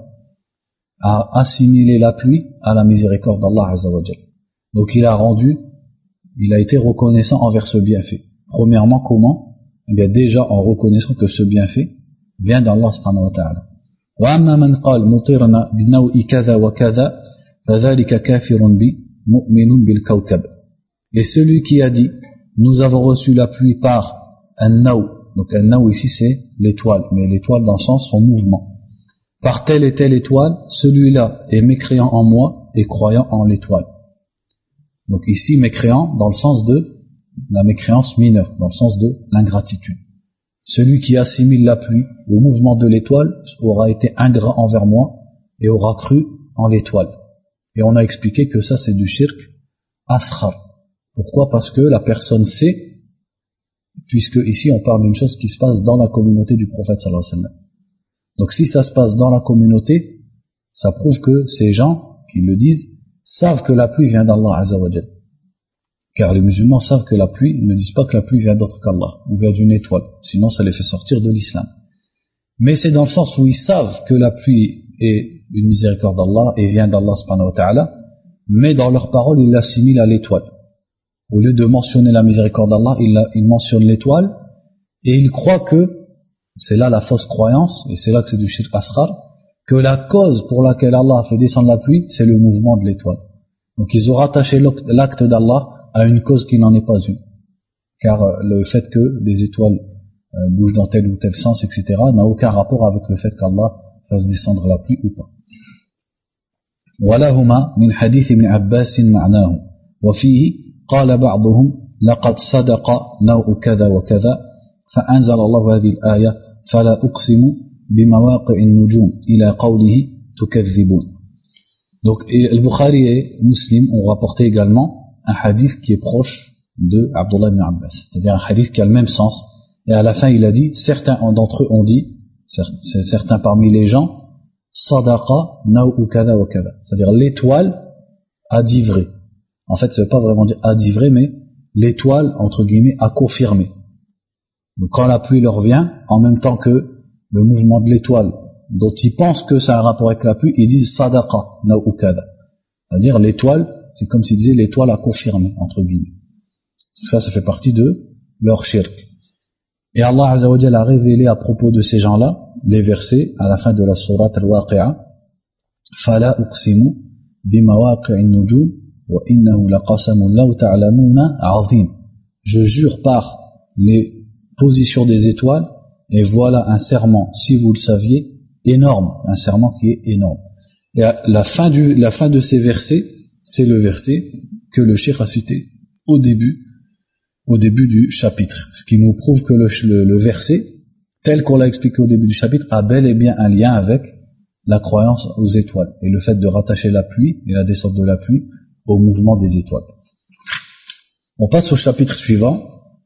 a assimilé la pluie à la miséricorde d'Allah Azza wa Jal. Donc il a rendu, il a été reconnaissant envers ce bienfait. Premièrement, comment? Eh bien déjà en reconnaissant que ce bienfait vient d'Allah subhanahu wa ta'ala. وَأَمَّا مَنْ قَالْ مُطِرْنَا بِنَوْءِ كَذَا وَكَذَا فَذَلِكَ كَافِرٌ بِي مُؤْمِنٌ بِالْكَوْكَبِ. Et celui qui a dit, nous avons reçu la pluie par un naou. Donc un naou ici c'est l'étoile, mais l'étoile dans le sens son mouvement. Par telle et telle étoile, celui-là est mécréant en moi et croyant en l'étoile. Donc ici mécréant dans le sens de la mécréance mineure, dans le sens de l'ingratitude. Celui qui assimile la pluie au mouvement de l'étoile aura été ingrat envers moi et aura cru en l'étoile. Et on a expliqué que ça c'est du shirk asghar. Pourquoi? Parce que la personne sait, puisque ici on parle d'une chose qui se passe dans la communauté du prophète sallallahu alayhi wa sallam. Donc si ça se passe dans la communauté, ça prouve que ces gens qui le disent savent que la pluie vient d'Allah Azza wa Jal. Car les musulmans savent que la pluie, ils ne disent pas que la pluie vient d'autre qu'Allah, ou vient d'une étoile, sinon ça les fait sortir de l'islam. Mais c'est dans le sens où ils savent que la pluie est une miséricorde d'Allah et vient d'Allah subhanahu wa ta'ala, mais dans leurs paroles ils l'assimilent à l'étoile. Au lieu de mentionner la miséricorde d'Allah, ils, ils mentionnent l'étoile, et ils croient que, c'est là la fausse croyance, et c'est là que c'est du shirk asghar, que la cause pour laquelle Allah a fait descendre la pluie, c'est le mouvement de l'étoile. Donc ils ont rattaché l'acte d'Allah à une cause qui n'en est pas une. Car le fait que les étoiles euh, bougent dans tel ou tel sens, et cetera, n'a aucun rapport avec le fait qu'Allah fasse descendre la pluie ou pas. وَلَهُمَا مِنْ حَدِيثِ ابْنِ عَبَّاسٍ مَعْنَاهُ وَفِيهِ قال بعضهم لقد صدق نوء كذا وكذا فأنزل الله هذه الآية فلا أقسم بمواقع النجوم إلى قوله تكذبون. Donc Al-Bukhari et Muslim ont rapporté également un hadith qui est proche de Abdullah ibn Abbas, c'est-à-dire un hadith qui a le même sens, et à la fin il a dit, certains d'entre eux ont dit, certains parmi les gens, sadaqa na'u kada wa kada, c'est-à-dire l'étoile a dit vrai. En fait, ça ne veut pas vraiment dire a dit vrai, mais l'étoile, entre guillemets, a confirmé. Donc quand la pluie leur vient, en même temps que le mouvement de l'étoile, dont ils pensent que ça a un rapport avec la pluie, ils disent sadaqa na'u kada. C'est-à-dire l'étoile, c'est comme s'ils disaient l'étoile a confirmé, entre guillemets. Tout ça, ça fait partie de leur shirk. Et Allah Azza wa Jalla a révélé à propos de ces gens-là les versets à la fin de la sourate Al-Waqi'a. Fala uqsimu bimawaqi'in nujum wa innahu laqasamun law ta'lamuna 'azim. Je jure par les positions des étoiles, et voilà un serment, si vous le saviez, énorme, un serment qui est énorme. Et la fin, du, la fin de ces versets, c'est le verset que le cheikh a cité au début, au début du chapitre. Ce qui nous prouve que le, le, le verset, tel qu'on l'a expliqué au début du chapitre, a bel et bien un lien avec la croyance aux étoiles et le fait de rattacher la pluie et la descente de la pluie au mouvement des étoiles. On passe au chapitre suivant.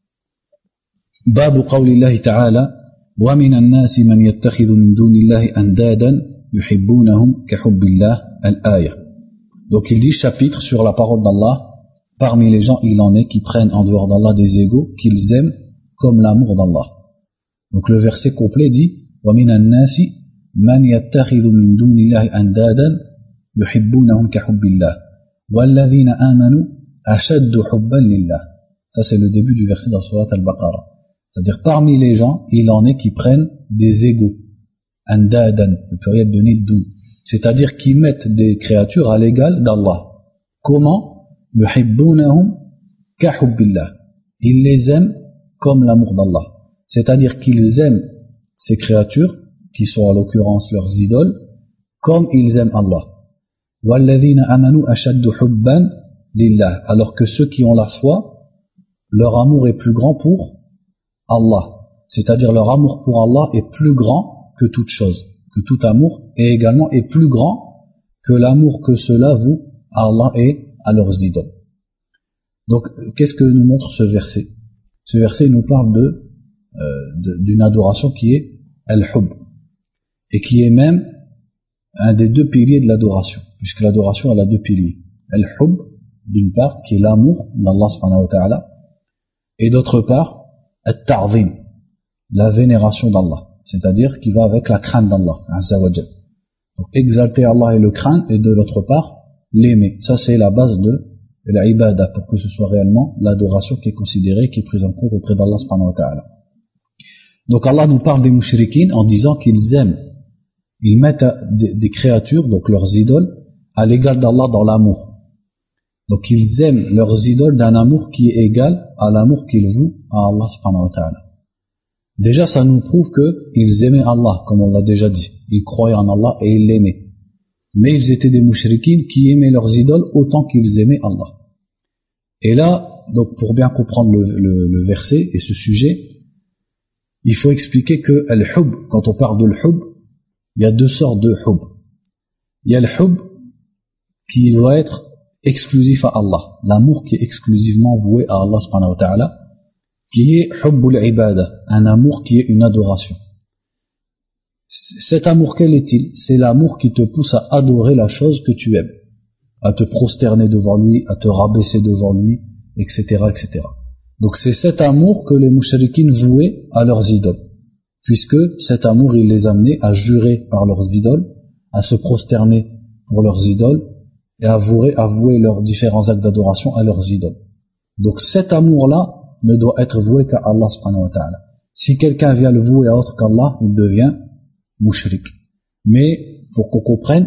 Babu qawlillahi ta'ala wa minan nasi man yattakhidhu min dunillahi andadan yuhibbunahum ka hubbillah al-aya. Donc il dit chapitre sur la parole d'Allah. Parmi les gens, il en est qui prennent en dehors d'Allah des égaux qu'ils aiment comme l'amour d'Allah. Donc le verset complet dit wa minan nasi man yattakhidhu min dunillahi andadan yuhibbunahum ka hubbillah walladhina amanu ashaddu hubban lillah. Ça c'est le début du verset dans Surat Al-Baqarah. C'est-à-dire parmi les gens, il en est qui prennent des égaux. Andadan, le pluriel de niddun. C'est-à-dire qui mettent des créatures à l'égal d'Allah. Comment? Yuhibbunahum ka hubbillah. Ils les aiment comme l'amour d'Allah. C'est-à-dire qu'ils aiment ces créatures, qui sont en l'occurrence leurs idoles, comme ils aiment Allah. Walladhina amanu ashaddu hubban lillah. Alors que ceux qui ont la foi, leur amour est plus grand pour Allah. C'est-à-dire leur amour pour Allah est plus grand que toute chose, que tout amour, et également est plus grand que l'amour que ceux-là vouent à Allah et à leurs idoles. Donc, qu'est-ce que nous montre ce verset? Ce verset nous parle de, euh, de, d'une adoration qui est al-hub, et qui est même un des deux piliers de l'adoration, puisque l'adoration elle a deux piliers. Al-hub, d'une part, qui est l'amour d'Allah subhanahu wa ta'ala, et d'autre part, at-ta'zim, la vénération d'Allah, c'est-à-dire qui va avec la crainte d'Allah, azza wa jalla. Donc exalter Allah et le craindre, et de l'autre part, l'aimer. Ça c'est la base de l'ibada, pour que ce soit réellement l'adoration qui est considérée, qui est prise en compte auprès d'Allah subhanahu wa ta'ala. Donc Allah nous parle des mushrikines en disant qu'ils aiment, ils mettent des, des créatures, donc leurs idoles, à l'égal d'Allah dans l'amour. Donc ils aiment leurs idoles d'un amour qui est égal à l'amour qu'ils vouent à Allah subhanahu wa ta'ala. Déjà ça nous prouve qu'ils aimaient Allah, comme on l'a déjà dit. Ils croyaient en Allah et ils l'aimaient. Mais ils étaient des mouchrikines qui aimaient leurs idoles autant qu'ils aimaient Allah. Et là, donc pour bien comprendre le, le, le verset et ce sujet, il faut expliquer que al-hub, quand on parle de l'hub, il y a deux sortes de hub. Il y a l'hub qui doit être exclusif à Allah, l'amour qui est exclusivement voué à Allah subhanahu wa ta'ala, qui est hubbul ibada, un amour qui est une adoration. Cet amour, quel est-il? C'est l'amour qui te pousse à adorer la chose que tu aimes, à te prosterner devant lui, à te rabaisser devant lui, et cetera, et cetera. Donc c'est cet amour que les mouchrikines vouaient à leurs idoles, puisque cet amour il les amenait à jurer par leurs idoles, à se prosterner pour leurs idoles, et à avouer, avouer leurs différents actes d'adoration à leurs idoles. Donc cet amour-là ne doit être voué qu'à Allah subhanahu wa ta'ala. Si quelqu'un vient le vouer à autre qu'Allah, il devient mouchrik. Mais pour qu'on comprenne,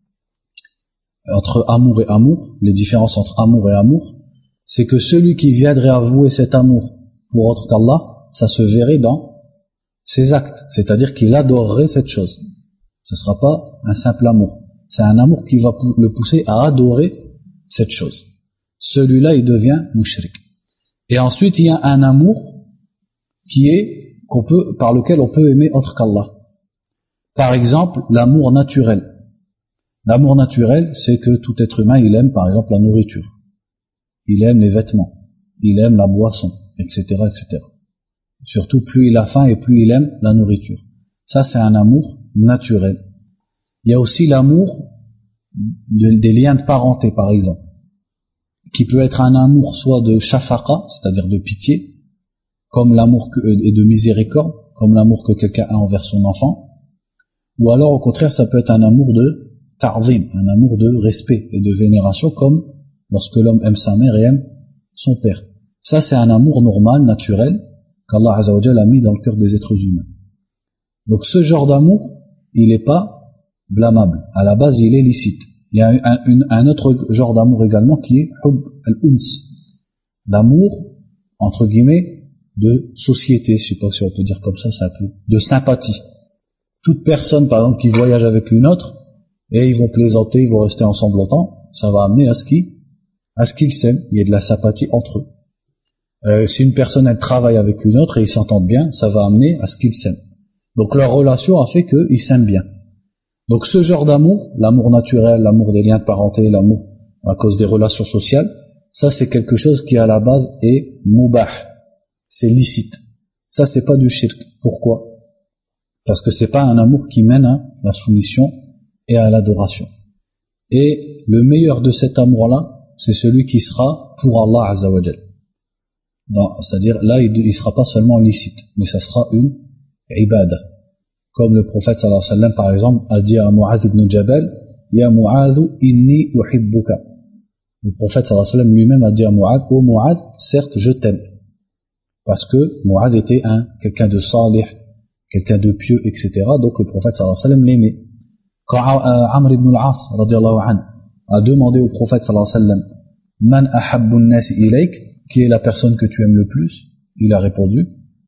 entre amour et amour, les différences entre amour et amour, c'est que celui qui viendrait avouer cet amour pour autre qu'Allah, ça se verrait dans ses actes, c'est-à-dire qu'il adorerait cette chose. Ce ne sera pas un simple amour. C'est un amour qui va le pousser à adorer cette chose. Celui-là, il devient mouchrik. Et ensuite, il y a un amour qui est, qu'on peut, par lequel on peut aimer autre qu'Allah. Par exemple, l'amour naturel. L'amour naturel, c'est que tout être humain, il aime par exemple la nourriture. Il aime les vêtements. Il aime la boisson, et cetera, et cetera. Surtout, plus il a faim et plus il aime la nourriture. Ça, c'est un amour naturel. Il y a aussi l'amour de, des liens de parenté, par exemple, qui peut être un amour soit de shafaqa, c'est-à-dire de pitié, comme l'amour que, et de miséricorde, comme l'amour que quelqu'un a envers son enfant, ou alors au contraire, ça peut être un amour de ta'zim, un amour de respect et de vénération, comme lorsque l'homme aime sa mère et aime son père. Ça, c'est un amour normal, naturel, qu'Allah Azza wa Jal a mis dans le cœur des êtres humains. Donc ce genre d'amour, il n'est pas blâmable. À la base, il est licite. Il y a un, un, un autre genre d'amour également qui est hub al-uns, l'amour, entre guillemets, de société, je sais pas si on peut dire comme ça, ça peut, de sympathie. Toute personne, par exemple, qui voyage avec une autre, et ils vont plaisanter, ils vont rester ensemble longtemps, ça va amener à ce qu'ils, à ce qu'ils s'aiment. Il y a de la sympathie entre eux. Euh, si une personne, elle travaille avec une autre et ils s'entendent bien, ça va amener à ce qu'ils s'aiment. Donc leur relation a fait qu'ils s'aiment bien. Donc ce genre d'amour, l'amour naturel, l'amour des liens de parenté, l'amour à cause des relations sociales, ça c'est quelque chose qui à la base est mubah, c'est licite. Ça c'est pas du shirk. Pourquoi? Parce que c'est pas un amour qui mène à la soumission et à l'adoration. Et le meilleur de cet amour-là, c'est celui qui sera pour Allah Azza wa Jal. C'est-à-dire là il ne sera pas seulement licite, mais ça sera une ibadah. Comme le prophète sallallahu alayhi wa sallam par exemple a dit à Mu'adh ibn Jabal, Ya Mu'adh inni uhibbuka. Le prophète sallallahu alayhi wa sallam lui-même a dit à Mu'adh, oh Mu'adh, certes je t'aime. Parce que Mu'adh était un, quelqu'un de salih, quelqu'un de pieux, et cetera. Donc le prophète sallallahu alayhi wa sallam l'aimait. Quand Amr ibn al-As radiyallahu anhu a demandé au prophète sallallahu alayhi wa sallam, Man ahabbu an-nas ilayk, qui est la personne que tu aimes le plus? Il a répondu,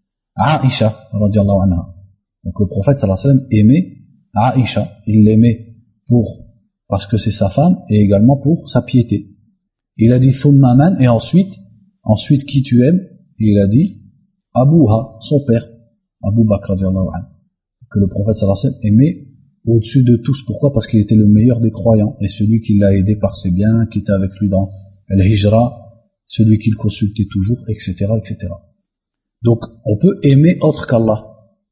Aïcha radiyallahu anha. Donc le prophète sallallahu alayhi wa sallam aimait Aïcha, il l'aimait pour, parce que c'est sa femme, et également pour sa piété. Il a dit Thumma man, et ensuite, ensuite qui tu aimes? Il a dit Abouha, son père, Abu Bakr radiyallahu anhu, que le prophète sallallahu alayhi wa sallam aimait au-dessus de tous. Pourquoi? Parce qu'il était le meilleur des croyants, et celui qui l'a aidé par ses biens, qui était avec lui dans al-Hijra, celui qu'il consultait toujours, et cetera, et cetera. Donc on peut aimer autre qu'Allah.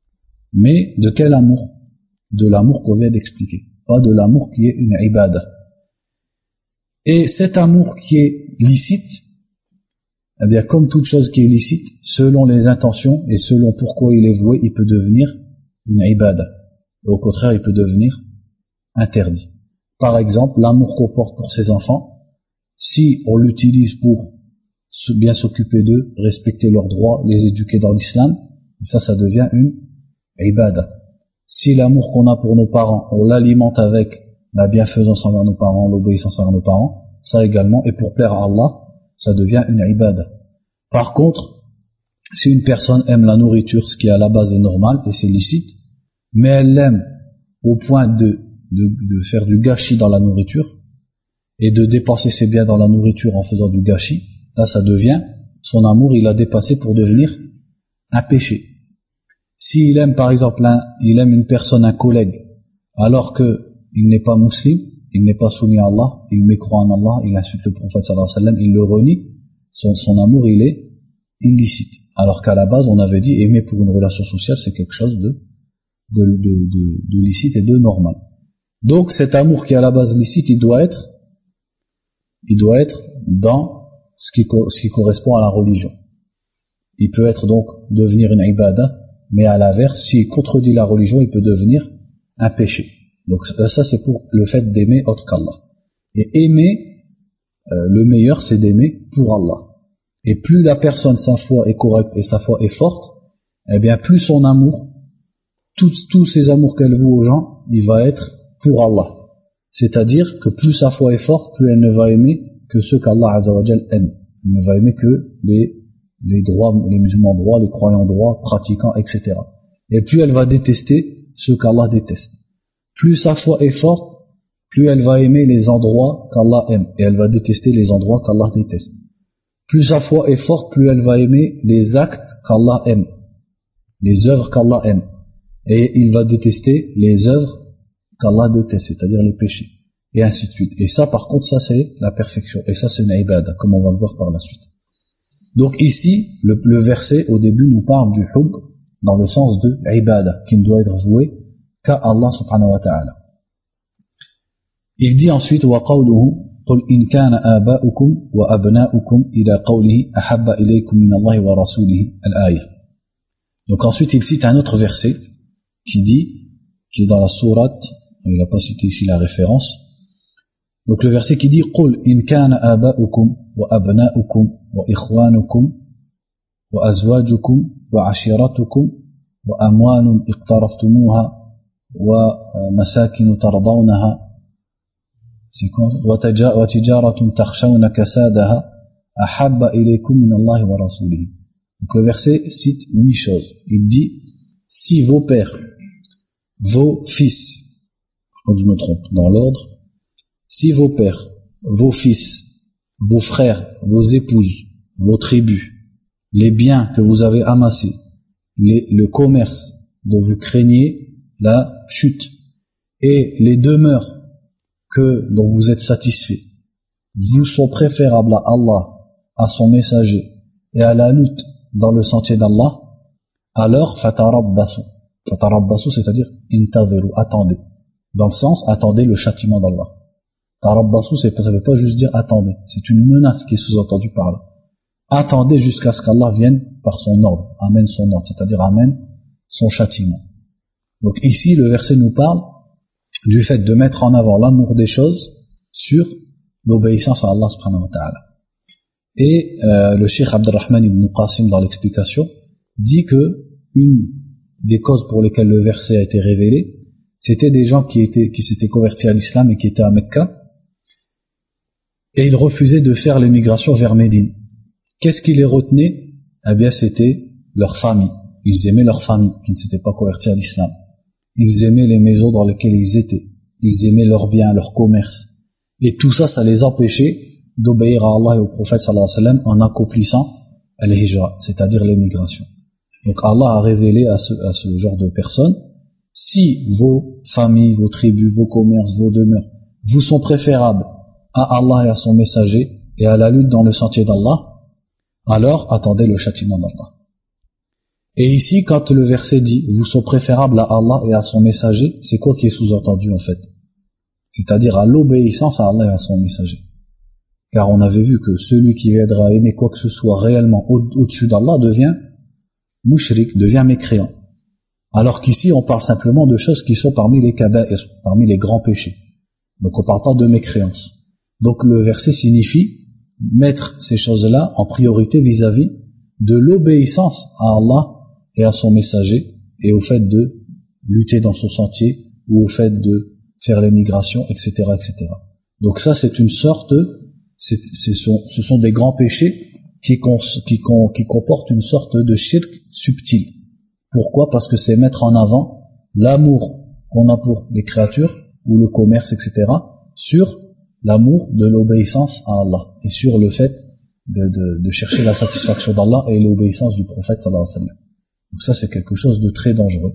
Mais de quel amour? De l'amour qu'on vient d'expliquer, pas de l'amour qui est une ibadah. Et cet amour qui est licite, eh bien comme toute chose qui est licite, selon les intentions et selon pourquoi il est voué, il peut devenir une ibadah. Et au contraire, il peut devenir interdit. Par exemple, l'amour qu'on porte pour ses enfants, si on l'utilise pour bien s'occuper d'eux, respecter leurs droits, les éduquer dans l'islam, ça, ça devient une ibadah. Si l'amour qu'on a pour nos parents, on l'alimente avec la bienfaisance envers nos parents, l'obéissance envers nos parents, ça également, et pour plaire à Allah, ça devient une ibadah. Par contre, si une personne aime la nourriture, ce qui à la base est normal et c'est licite, mais elle l'aime au point de, de, de faire du gâchis dans la nourriture et de dépenser ses biens dans la nourriture en faisant du gâchis, là ça devient, son amour il a dépassé pour devenir un péché. S'il aime par exemple, un, il aime une personne, un collègue, alors qu'il n'est pas musulman, il n'est pas soumis à Allah, il mécroit en Allah, il insulte le prophète sallallahu alayhi wa sallam, il le renie, son, son amour il est illicite. Alors qu'à la base on avait dit aimer pour une relation sociale c'est quelque chose de, de, de, de, de licite et de normal. Donc cet amour qui est à la base licite, il doit être, il doit être dans ce qui, ce qui correspond à la religion. Il peut être donc devenir une ibadah, mais à l'inverse, s'il contredit la religion, il peut devenir un péché. Donc ça c'est pour le fait d'aimer autre qu'Allah. Et aimer, euh, le meilleur c'est d'aimer pour Allah. Et plus la personne, sa foi est correcte et sa foi est forte, eh bien plus son amour, tous, tous ces amours qu'elle voue aux gens, il va être pour Allah. C'est-à-dire que plus sa foi est forte, plus elle ne va aimer que ceux qu'Allah Azza wa Jal aime. Elle ne va aimer que les les droits, les musulmans droits, les croyants droits, pratiquants, et cetera. Et plus elle va détester ceux qu'Allah déteste. Plus sa foi est forte, plus elle va aimer les endroits qu'Allah aime, et elle va détester les endroits qu'Allah déteste. Plus sa foi est forte, plus elle va aimer les actes qu'Allah aime, les œuvres qu'Allah aime, et il va détester les œuvres qu'Allah déteste, c'est-à-dire les péchés, et ainsi de suite. Et ça, par contre, ça c'est la perfection, et ça c'est une ibadah, comme on va le voir par la suite. Donc ici, le, le verset au début nous parle du hub dans le sens de ibadah, qui ne doit être voué qu'à Allah subhanahu wa ta'ala. Il dit ensuite wa qawluhu قل إن كان آباؤكم وأبناؤكم إلى قوله أحب إليكم من الله ورسوله الآية. Donc ensuite il cite un autre verset qui dit, qui est dans la sourate, il n'a pas cité ici la référence. Donc le verset qui dit قل إن كان آباؤكم وأبناؤكم وإخوانكم وأزواجكم وعشيرتكم وأموال اقترفتموها ومساكن ترضونها وتجارة تخشون كسادها أحب إليكم من الله ورسوله. Donc le verset cite huit choses. Il dit, si vos pères, vos fils, je crois que je me trompe dans l'ordre, si vos pères, vos fils, vos frères, vos épouses, vos tribus, les biens que vous avez amassés, les, le commerce dont vous craignez la chute, et les demeures que, dont vous êtes satisfaits, vous sont préférables à Allah, à son messager, et à la lutte dans le sentier d'Allah, alors fatarabbasu. Fatarabbasu, c'est-à-dire intaziru, attendez. Dans le sens, attendez le châtiment d'Allah. Tarabbasu, ça ne veut pas juste dire attendez. C'est une menace qui est sous-entendue par là. Attendez jusqu'à ce qu'Allah vienne par son ordre, amène son ordre, c'est-à-dire amène son châtiment. Donc ici, le verset nous parle du fait de mettre en avant l'amour des choses sur l'obéissance à Allah subhanahu wa ta'ala. Et euh, le Cheikh Abdurrahman ibn Qasim, dans l'explication, dit que une des causes pour lesquelles le verset a été révélé, c'était des gens qui étaient, qui s'étaient convertis à l'islam et qui étaient à Mecca, et ils refusaient de faire l'émigration vers Médine. Qu'est-ce qui les retenait? Eh bien, c'était leur famille. Ils aimaient leur famille, qui ne s'étaient pas convertis à l'islam. Ils aimaient les maisons dans lesquelles ils étaient. Ils aimaient leurs biens, leur commerce. Et tout ça, ça les empêchait d'obéir à Allah et au prophète sallallahu alayhi wa sallam en accomplissant al-hijra, c'est-à-dire l'émigration. Donc Allah a révélé à ce, à ce genre de personnes, si vos familles, vos tribus, vos commerces, vos demeures vous sont préférables à Allah et à son messager et à la lutte dans le sentier d'Allah, alors attendez le châtiment d'Allah. Et ici, quand le verset dit vous sont préférables à Allah et à son messager, c'est quoi qui est sous-entendu en fait? C'est-à-dire à l'obéissance à Allah et à son messager. Car on avait vu que celui qui viendra à aimer quoi que ce soit réellement au- au-dessus d'Allah devient mushrik, devient mécréant. Alors qu'ici on parle simplement de choses qui sont parmi les kaba'ir, parmi les grands péchés. Donc on ne parle pas de mécréance. Donc le verset signifie mettre ces choses-là en priorité vis-à-vis de l'obéissance à Allah et à son messager, et au fait de lutter dans son sentier, ou au fait de faire l'émigration, et cetera, et cetera. Donc ça c'est une sorte, c'est, c'est son, ce sont des grands péchés qui, cons, qui, con, qui comportent une sorte de shirk subtil. Pourquoi? Parce que c'est mettre en avant l'amour qu'on a pour les créatures, ou le commerce, et cetera, sur l'amour de l'obéissance à Allah, et sur le fait de, de, de chercher la satisfaction d'Allah et l'obéissance du prophète sallallahu alayhi wa sallam. Donc ça c'est quelque chose de très dangereux.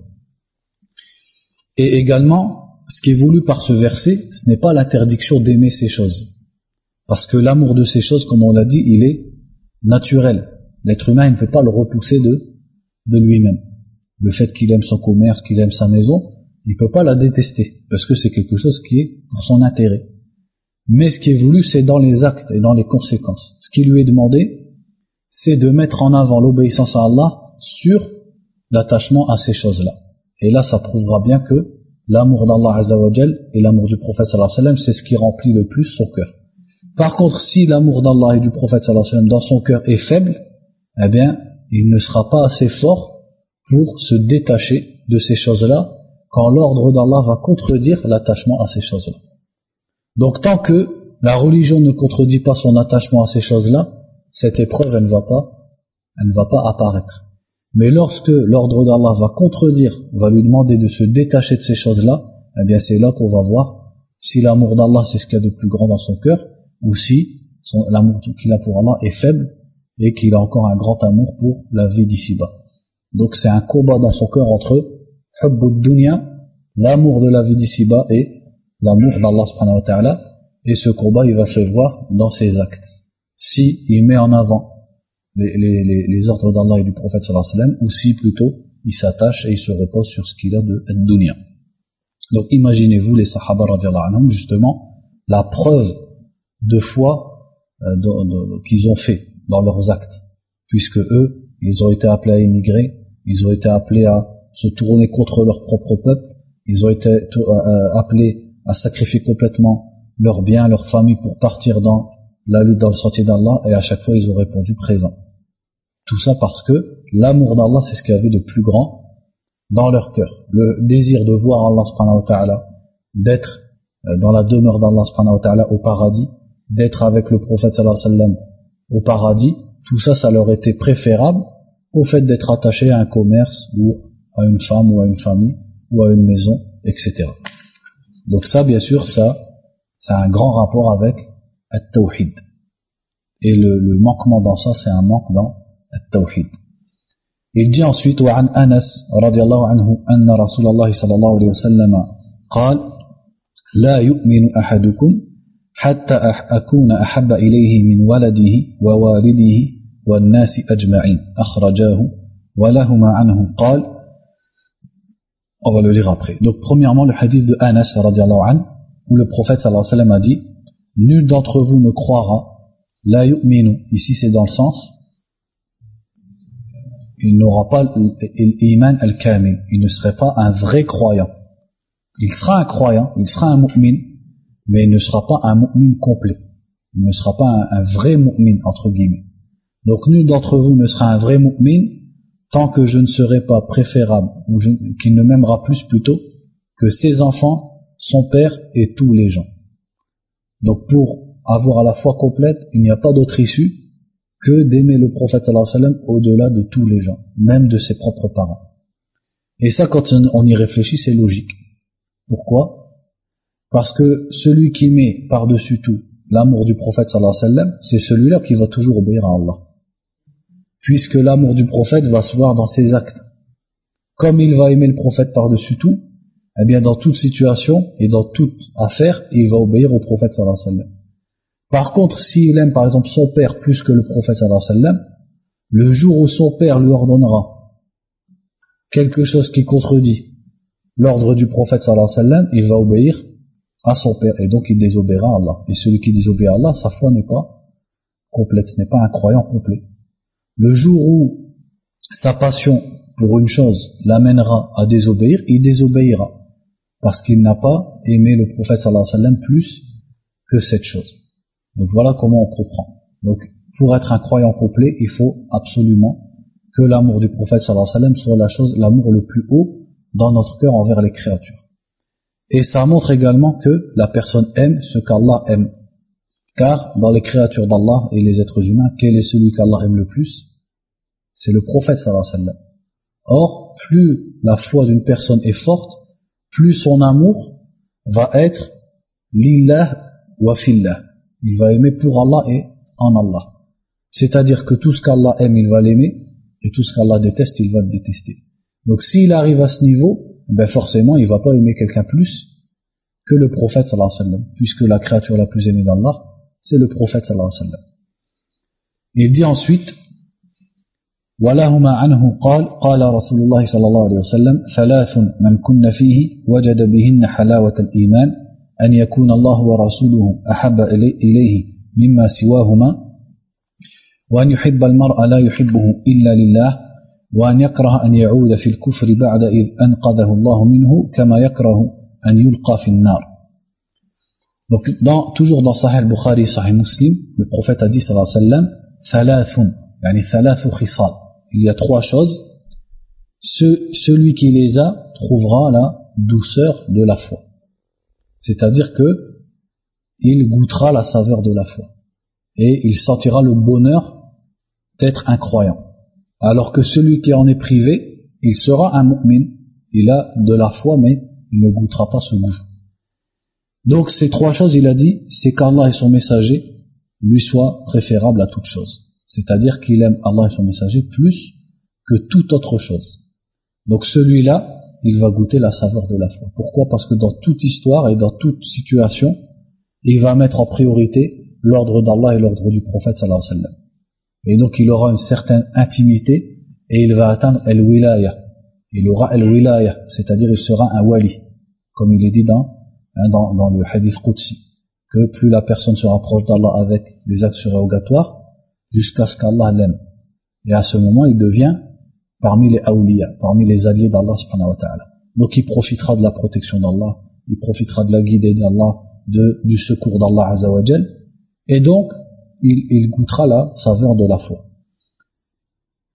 Et également, ce qui est voulu par ce verset, ce n'est pas l'interdiction d'aimer ces choses. Parce que l'amour de ces choses, comme on l'a dit, il est naturel. L'être humain il ne peut pas le repousser de, de lui-même. Le fait qu'il aime son commerce, qu'il aime sa maison, il ne peut pas la détester, parce que c'est quelque chose qui est pour son intérêt. Mais ce qui est voulu, c'est dans les actes et dans les conséquences. Ce qui lui est demandé, c'est de mettre en avant l'obéissance à Allah sur l'attachement à ces choses-là. Et là, ça prouvera bien que l'amour d'Allah Azza wa Jal et l'amour du prophète sallallahu alayhi wa sallam, c'est ce qui remplit le plus son cœur. Par contre, si l'amour d'Allah et du prophète sallallahu alayhi wa sallam dans son cœur est faible, eh bien, il ne sera pas assez fort pour se détacher de ces choses-là quand l'ordre d'Allah va contredire l'attachement à ces choses-là. Donc tant que la religion ne contredit pas son attachement à ces choses-là, cette épreuve elle ne va pas, elle ne va pas apparaître. Mais lorsque l'ordre d'Allah va contredire, va lui demander de se détacher de ces choses-là, eh bien c'est là qu'on va voir si l'amour d'Allah c'est ce qu'il y a de plus grand dans son cœur, ou si son, l'amour qu'il a pour Allah est faible et qu'il a encore un grand amour pour la vie d'ici-bas. Donc c'est un combat dans son cœur entre hubbud dunya, l'amour de la vie d'ici-bas, et l'amour d'Allah subhanahu wa ta'ala, et ce combat il va se voir dans ses actes. Si il met en avant les, les, les, les ordres d'Allah et du prophète sallallahu alayhi wa sallam, ou si plutôt il s'attache et il se repose sur ce qu'il a de dunya. Donc imaginez-vous les sahaba radiyallahu anhum, justement la preuve de foi euh, de, de, qu'ils ont fait dans leurs actes, puisque eux ils ont été appelés à émigrer, ils ont été appelés à se tourner contre leur propre peuple, ils ont été euh, appelés à sacrifier complètement leurs biens, leur famille pour partir dans la lutte dans le sentier d'Allah, et à chaque fois ils ont répondu présent. Tout ça parce que l'amour d'Allah, c'est ce qu'il y avait de plus grand dans leur cœur. Le désir de voir Allah subhanahu wa ta'ala, d'être dans la demeure d'Allah subhanahu wa ta'ala au paradis, d'être avec le prophète sallallahu alayhi wa sallam au paradis, tout ça, ça leur était préférable au fait d'être attaché à un commerce ou à une femme ou à une famille ou à une maison, et cetera. Donc ça, bien sûr, ça, ça a un grand rapport avec at-tawhid. Et le, le manquement dans ça, c'est un manque dans at-tawhid. Il dit ensuite, وعن أنس رضي الله عنه أن رسول الله صلى الله عليه وسلم قال لا يؤمن أحدكم حتى أكون أحب إليه من ولده ووالده والناس أجمعين أخرجاه ولهما عنه قال. On va le lire après. Donc premièrement le hadith de Anas radiallahu anhu, où le prophète sallallahu alayhi wa sallam a dit nul d'entre vous ne croira la yu'minu, ici c'est dans le sens il n'aura pas l'iman al-kamil, il ne serait pas un vrai croyant. Il sera un croyant, il sera un mu'min, mais il ne sera pas un mu'min complet. Il ne sera pas un, un vrai mu'min, entre guillemets. Donc nul d'entre vous ne sera un vrai mu'min tant que je ne serai pas préférable, ou je, qu'il ne m'aimera plus plutôt que ses enfants, son père et tous les gens. Donc pour avoir la foi complète, il n'y a pas d'autre issue que d'aimer le prophète sallallahu alayhi wa sallam au-delà de tous les gens, même de ses propres parents. Et ça, quand on y réfléchit, c'est logique. Pourquoi ? Parce que celui qui met par-dessus tout l'amour du prophète sallallahu alayhi wa sallam, c'est celui-là qui va toujours obéir à Allah. Puisque l'amour du prophète va se voir dans ses actes. Comme il va aimer le prophète par-dessus tout, eh bien dans toute situation et dans toute affaire, il va obéir au prophète sallallahu alayhi wa sallam. Par contre, s'il aime par exemple son père plus que le prophète sallallahu alayhi wa sallam, le jour où son père lui ordonnera quelque chose qui contredit l'ordre du prophète sallallahu alayhi wa sallam, il va obéir à son père et donc il désobéira à Allah. Et celui qui désobéit à Allah, sa foi n'est pas complète, ce n'est pas un croyant complet. Le jour où sa passion pour une chose l'amènera à désobéir, il désobéira parce qu'il n'a pas aimé le prophète sallallahu alayhi wa sallam plus que cette chose. Donc voilà comment on comprend. Donc pour être un croyant complet, il faut absolument que l'amour du prophète sallallahu alayhi wa sallam soit la chose, l'amour le plus haut dans notre cœur envers les créatures. Et ça montre également que la personne aime ce qu'Allah aime. Car dans les créatures d'Allah et les êtres humains, quel est celui qu'Allah aime le plus ? C'est le prophète sallallahu alayhi wa sallam. Or, plus la foi d'une personne est forte, plus son amour va être lillah wa fillah. Il va aimer pour Allah et en Allah. C'est-à-dire que tout ce qu'Allah aime, il va l'aimer, et tout ce qu'Allah déteste, il va le détester. Donc s'il arrive à ce niveau, ben forcément, il ne va pas aimer quelqu'un plus que le prophète sallallahu alayhi wa sallam, puisque la créature la plus aimée d'Allah, c'est le prophète sallallahu alayhi wa sallam. Il dit ensuite وَلَهُمَا عَنْهُ قَالَ قَالَ رَسُولُ اللَّهِ صلى الله عليه وسلم ثلاث من كن فيه وجد بهن حلاوة الإيمان أن يكون الله ورسوله أحب إليه مما سواهما وأن يحب المرء لا يحبه إلا لله وأن يكره أن يعود في الكفر بعد إذ أنقذه الله منه كما يكره أن يلقى في النار. Donc dans, toujours dans Sahih al-Bukhari, Sahih Muslim, le prophète a dit sallallahu alayhi wa sallam thalathun, yani thalathu khisal. Il y a trois choses. Ce, celui qui les a trouvera la douceur de la foi. C'est-à-dire que il goûtera la saveur de la foi. Et il sentira le bonheur d'être un croyant. Alors que celui qui en est privé, il sera un mu'min. Il a de la foi, mais il ne goûtera pas ce goût. Donc ces trois choses, il a dit, c'est qu'Allah et son messager lui soient préférables à toute chose. C'est-à-dire qu'il aime Allah et son messager plus que toute autre chose. Donc celui-là, il va goûter la saveur de la foi. Pourquoi ? Parce que dans toute histoire et dans toute situation, il va mettre en priorité l'ordre d'Allah et l'ordre du prophète sallallahu alayhi wa sallam. Et donc il aura une certaine intimité et il va atteindre el-wilaya. Il aura el-wilaya, c'est-à-dire il sera un wali, comme il est dit dans, hein, dans, dans le hadith Qudsi, que plus la personne se rapproche d'Allah avec les actes surrogatoires, jusqu'à ce qu'Allah l'aime. Et à ce moment, il devient parmi les awliya, parmi les alliés d'Allah subhanahu wa ta'ala. Donc il profitera de la protection d'Allah, il profitera de la guidée d'Allah, de, du secours d'Allah azza wa jal, et donc il, il goûtera la saveur de la foi.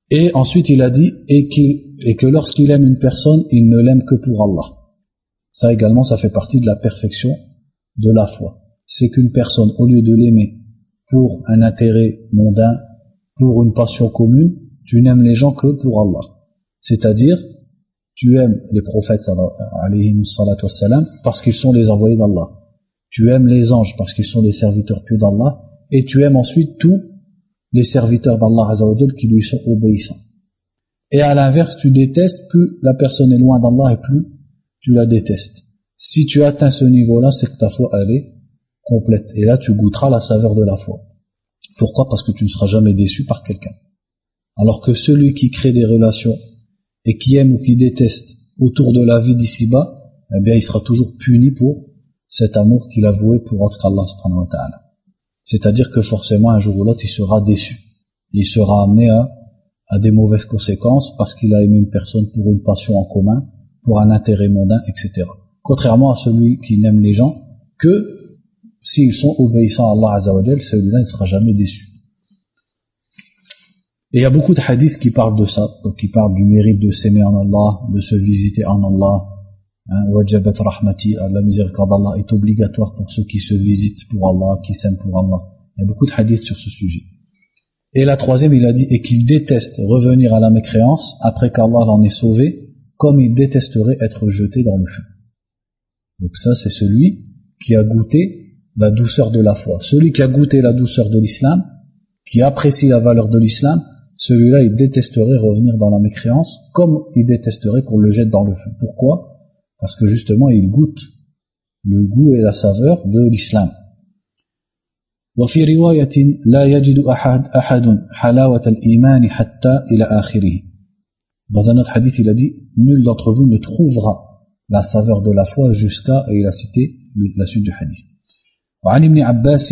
Et ensuite il a dit, et, qu'il, et que lorsqu'il aime une personne, il ne l'aime que pour Allah. Ça également, ça fait partie de la perfection de la foi. C'est qu'une personne, au lieu de l'aimer pour un intérêt mondain, pour une passion commune, tu n'aimes les gens que pour Allah. C'est-à-dire, tu aimes les prophètes alayhimu salatu wassalam, parce qu'ils sont les envoyés d'Allah. Tu aimes les anges parce qu'ils sont les serviteurs pieux d'Allah, et tu aimes ensuite tous les serviteurs d'Allah Azza wa Jal qui lui sont obéissants. Et à l'inverse, tu détestes, plus la personne est loin d'Allah et plus tu la détestes. Si tu atteins ce niveau-là, c'est que ta foi elle est complète. Et là, tu goûteras la saveur de la foi. Pourquoi? Parce que tu ne seras jamais déçu par quelqu'un. Alors que celui qui crée des relations et qui aime ou qui déteste autour de la vie d'ici-bas, eh bien, il sera toujours puni pour cet amour qu'il a voué pour autre Allah subhanahu wa ta'ala. C'est-à-dire que forcément, un jour ou l'autre, il sera déçu. Il sera amené à, à des mauvaises conséquences parce qu'il a aimé une personne pour une passion en commun, pour un intérêt mondain, et cetera. Contrairement à celui qui n'aime les gens que s'ils sont obéissants à Allah Azza wa Jal, celui-là ne sera jamais déçu. Et il y a beaucoup de hadiths qui parlent de ça, donc qui parlent du mérite de s'aimer en Allah, de se visiter en Allah. Wajabat rahmati, la miséricorde d'Allah est obligatoire pour ceux qui se visitent pour Allah, qui s'aiment pour Allah. Il y a beaucoup de hadiths sur ce sujet. Et la troisième, il a dit, et qu'il déteste revenir à la mécréance après qu'Allah l'en ait sauvé, comme il détesterait être jeté dans le feu. Donc ça, c'est celui qui a goûté la douceur de la foi. Celui qui a goûté la douceur de l'islam, qui apprécie la valeur de l'islam, celui-là, il détesterait revenir dans la mécréance, comme il détesterait qu'on le jette dans le feu. Pourquoi? Parce que justement, il goûte le goût et la saveur de l'islam. وفي رواية لا يجد أحد أحد حلاوة الإيمان حتى إلى آخره. Dans un autre hadith, il a dit, nul d'entre vous ne trouvera la saveur de la foi jusqu'à, et il a cité la suite du hadith. وعن ابن عباس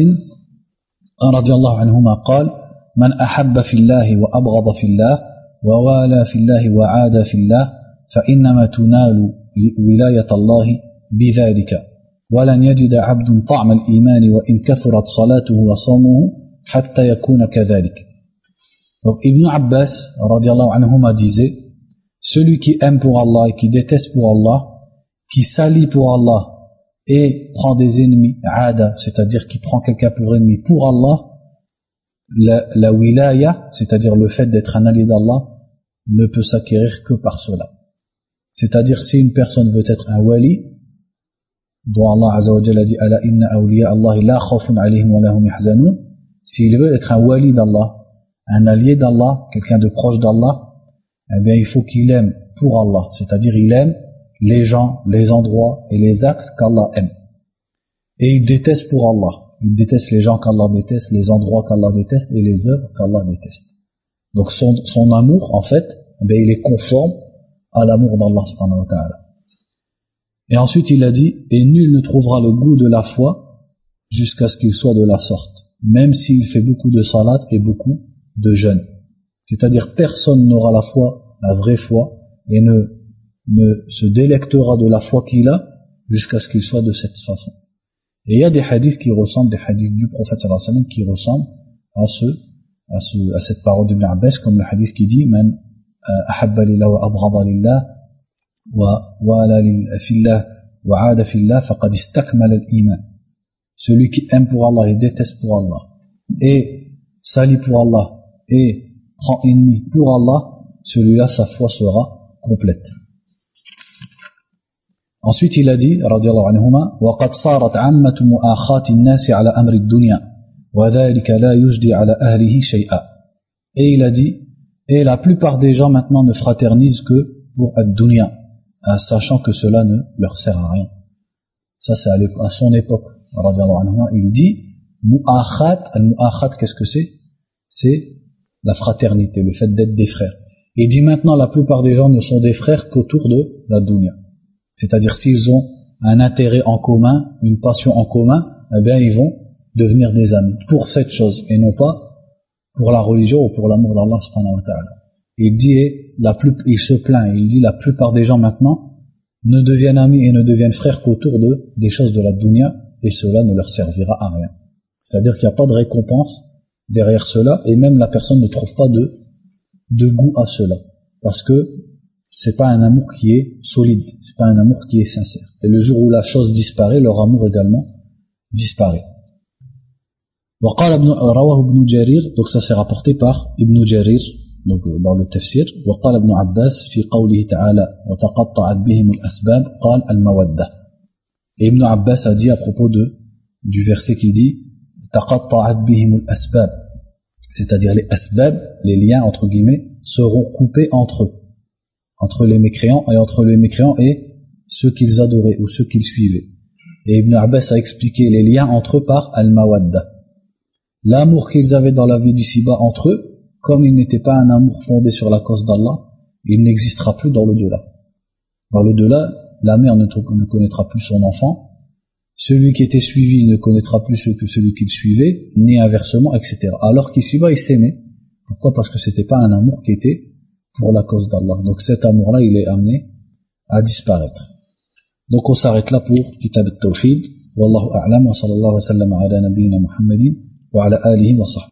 رضي الله عنهما قال من أحب في الله وأبغض في الله ووالى في الله وعاد في الله فإنما تنال ولاية الله بذلك ولن يجد عبد طعم الإيمان وإن كثرت صلاته وصومه حتى يكون كذلك. Donc Ibn Abbas radiallahu anhuma disait, celui qui aime pour Allah et qui déteste pour Allah, qui s'allie pour Allah et prend des ennemis, ada, c'est-à-dire qui prend quelqu'un pour ennemi pour Allah, la, la wilaya, c'est-à-dire le fait d'être un allié d'Allah, ne peut s'acquérir que par cela. C'est-à-dire si une personne veut être un wali, dont Allah Azza wa Jalla a dit ala inna awliya Allah la khawfun alayhim wa lahum yahzanun, s'il veut être un wali d'Allah, un allié d'Allah, quelqu'un de proche d'Allah, eh bien il faut qu'il aime pour Allah, c'est-à-dire il aime les gens, les endroits et les actes qu'Allah aime. Et il déteste pour Allah, il déteste les gens qu'Allah déteste, les endroits qu'Allah déteste et les œuvres qu'Allah déteste. Donc son, son amour en fait, eh bien, il est conforme à l'amour d'Allah subhanahu wa ta'ala. Et ensuite il a dit, et nul ne trouvera le goût de la foi jusqu'à ce qu'il soit de la sorte, même s'il fait beaucoup de salat et beaucoup de jeûne. C'est-à-dire personne n'aura la foi, la vraie foi, et ne, ne se délectera de la foi qu'il a jusqu'à ce qu'il soit de cette façon. Et il y a des hadiths qui ressemblent, des hadiths du prophète sallallahu alayhi wa sallam qui ressemblent à ce, à ce, à cette parole d'Ibn Abbas, comme le hadith qui dit, man ahabba lillah wa abghada lillah wa wala fillah wa aada fillah faqad istakmala al-iman. Celui qui aime pour Allah et déteste pour Allah, et s'allie pour Allah, et prend ennemi pour Allah, celui-là, sa foi sera complète. Ensuite, il a dit, radiyallahu anhuma, وَقَدْ صَارَتْ عَمَّةُ مُؤَاخَاتِ النَّاسِ عَلَى أَمْرِ الدُّنْيَا وَذَلِكَ لَا يُجْدِي عَلَى أَهْلِهِ شَيْئًا. Et il a dit, et la plupart des gens maintenant ne fraternisent que pour ad-dunya, sachant que cela ne leur sert à rien. Ça, c'est à son époque, radiyallahu anhuma, il dit, mu'akhat, al-mu'akhat, qu'est-ce que c'est? C'est la fraternité, le fait d'être des frères. Et il dit maintenant, la plupart des gens ne sont des frères qu'autour de la dunya. C'est-à-dire, s'ils ont un intérêt en commun, une passion en commun, eh bien, ils vont devenir des amis pour cette chose, et non pas pour la religion ou pour l'amour d'Allah subhanahu wa ta'ala. Il dit, et la plus, il se plaint, il dit, la plupart des gens maintenant ne deviennent amis et ne deviennent frères qu'autour de, des choses de la dunya, et cela ne leur servira à rien. C'est-à-dire qu'il n'y a pas de récompense derrière cela, et même la personne ne trouve pas de, de goût à cela. Parce que c'est pas un amour qui est solide, c'est pas un amour qui est sincère. Et le jour où la chose disparaît, leur amour également disparaît. وقال ابن رواه ابن جرير, donc ça c'est rapporté par Ibn Jarir, donc dans le tafsir. وقال ابن عباس في قوله تعالى وتقطعت بهم الأسباب قال المودة. Et Ibn Abbas a dit à propos de du verset qui dit تقطعت بهم الأسباب, c'est-à-dire les asbab, les liens entre guillemets, seront coupés entre eux, entre les mécréants et entre les mécréants et ceux qu'ils adoraient ou ceux qu'ils suivaient. Et Ibn Abbas a expliqué les liens entre eux par al-mawadda. L'amour qu'ils avaient dans la vie d'ici-bas entre eux, comme il n'était pas un amour fondé sur la cause d'Allah, il n'existera plus dans l'au-delà. Dans l'au-delà, la mère ne, ne connaîtra plus son enfant, celui qui était suivi ne connaîtra plus que celui qu'il suivait, ni inversement, et cetera. Alors qu'ici-bas, ils s'aimaient. Pourquoi? Parce que c'était pas un amour qui était pour la cause d'Allah. Donc cet amour-là, il est amené à disparaître. Donc on s'arrête là pour Kitab al-Tawhid. Wallahu a'lam wa sallallahu wa sallam ala nabiyyina Muhammadin wa ala alihi wa sahbihi.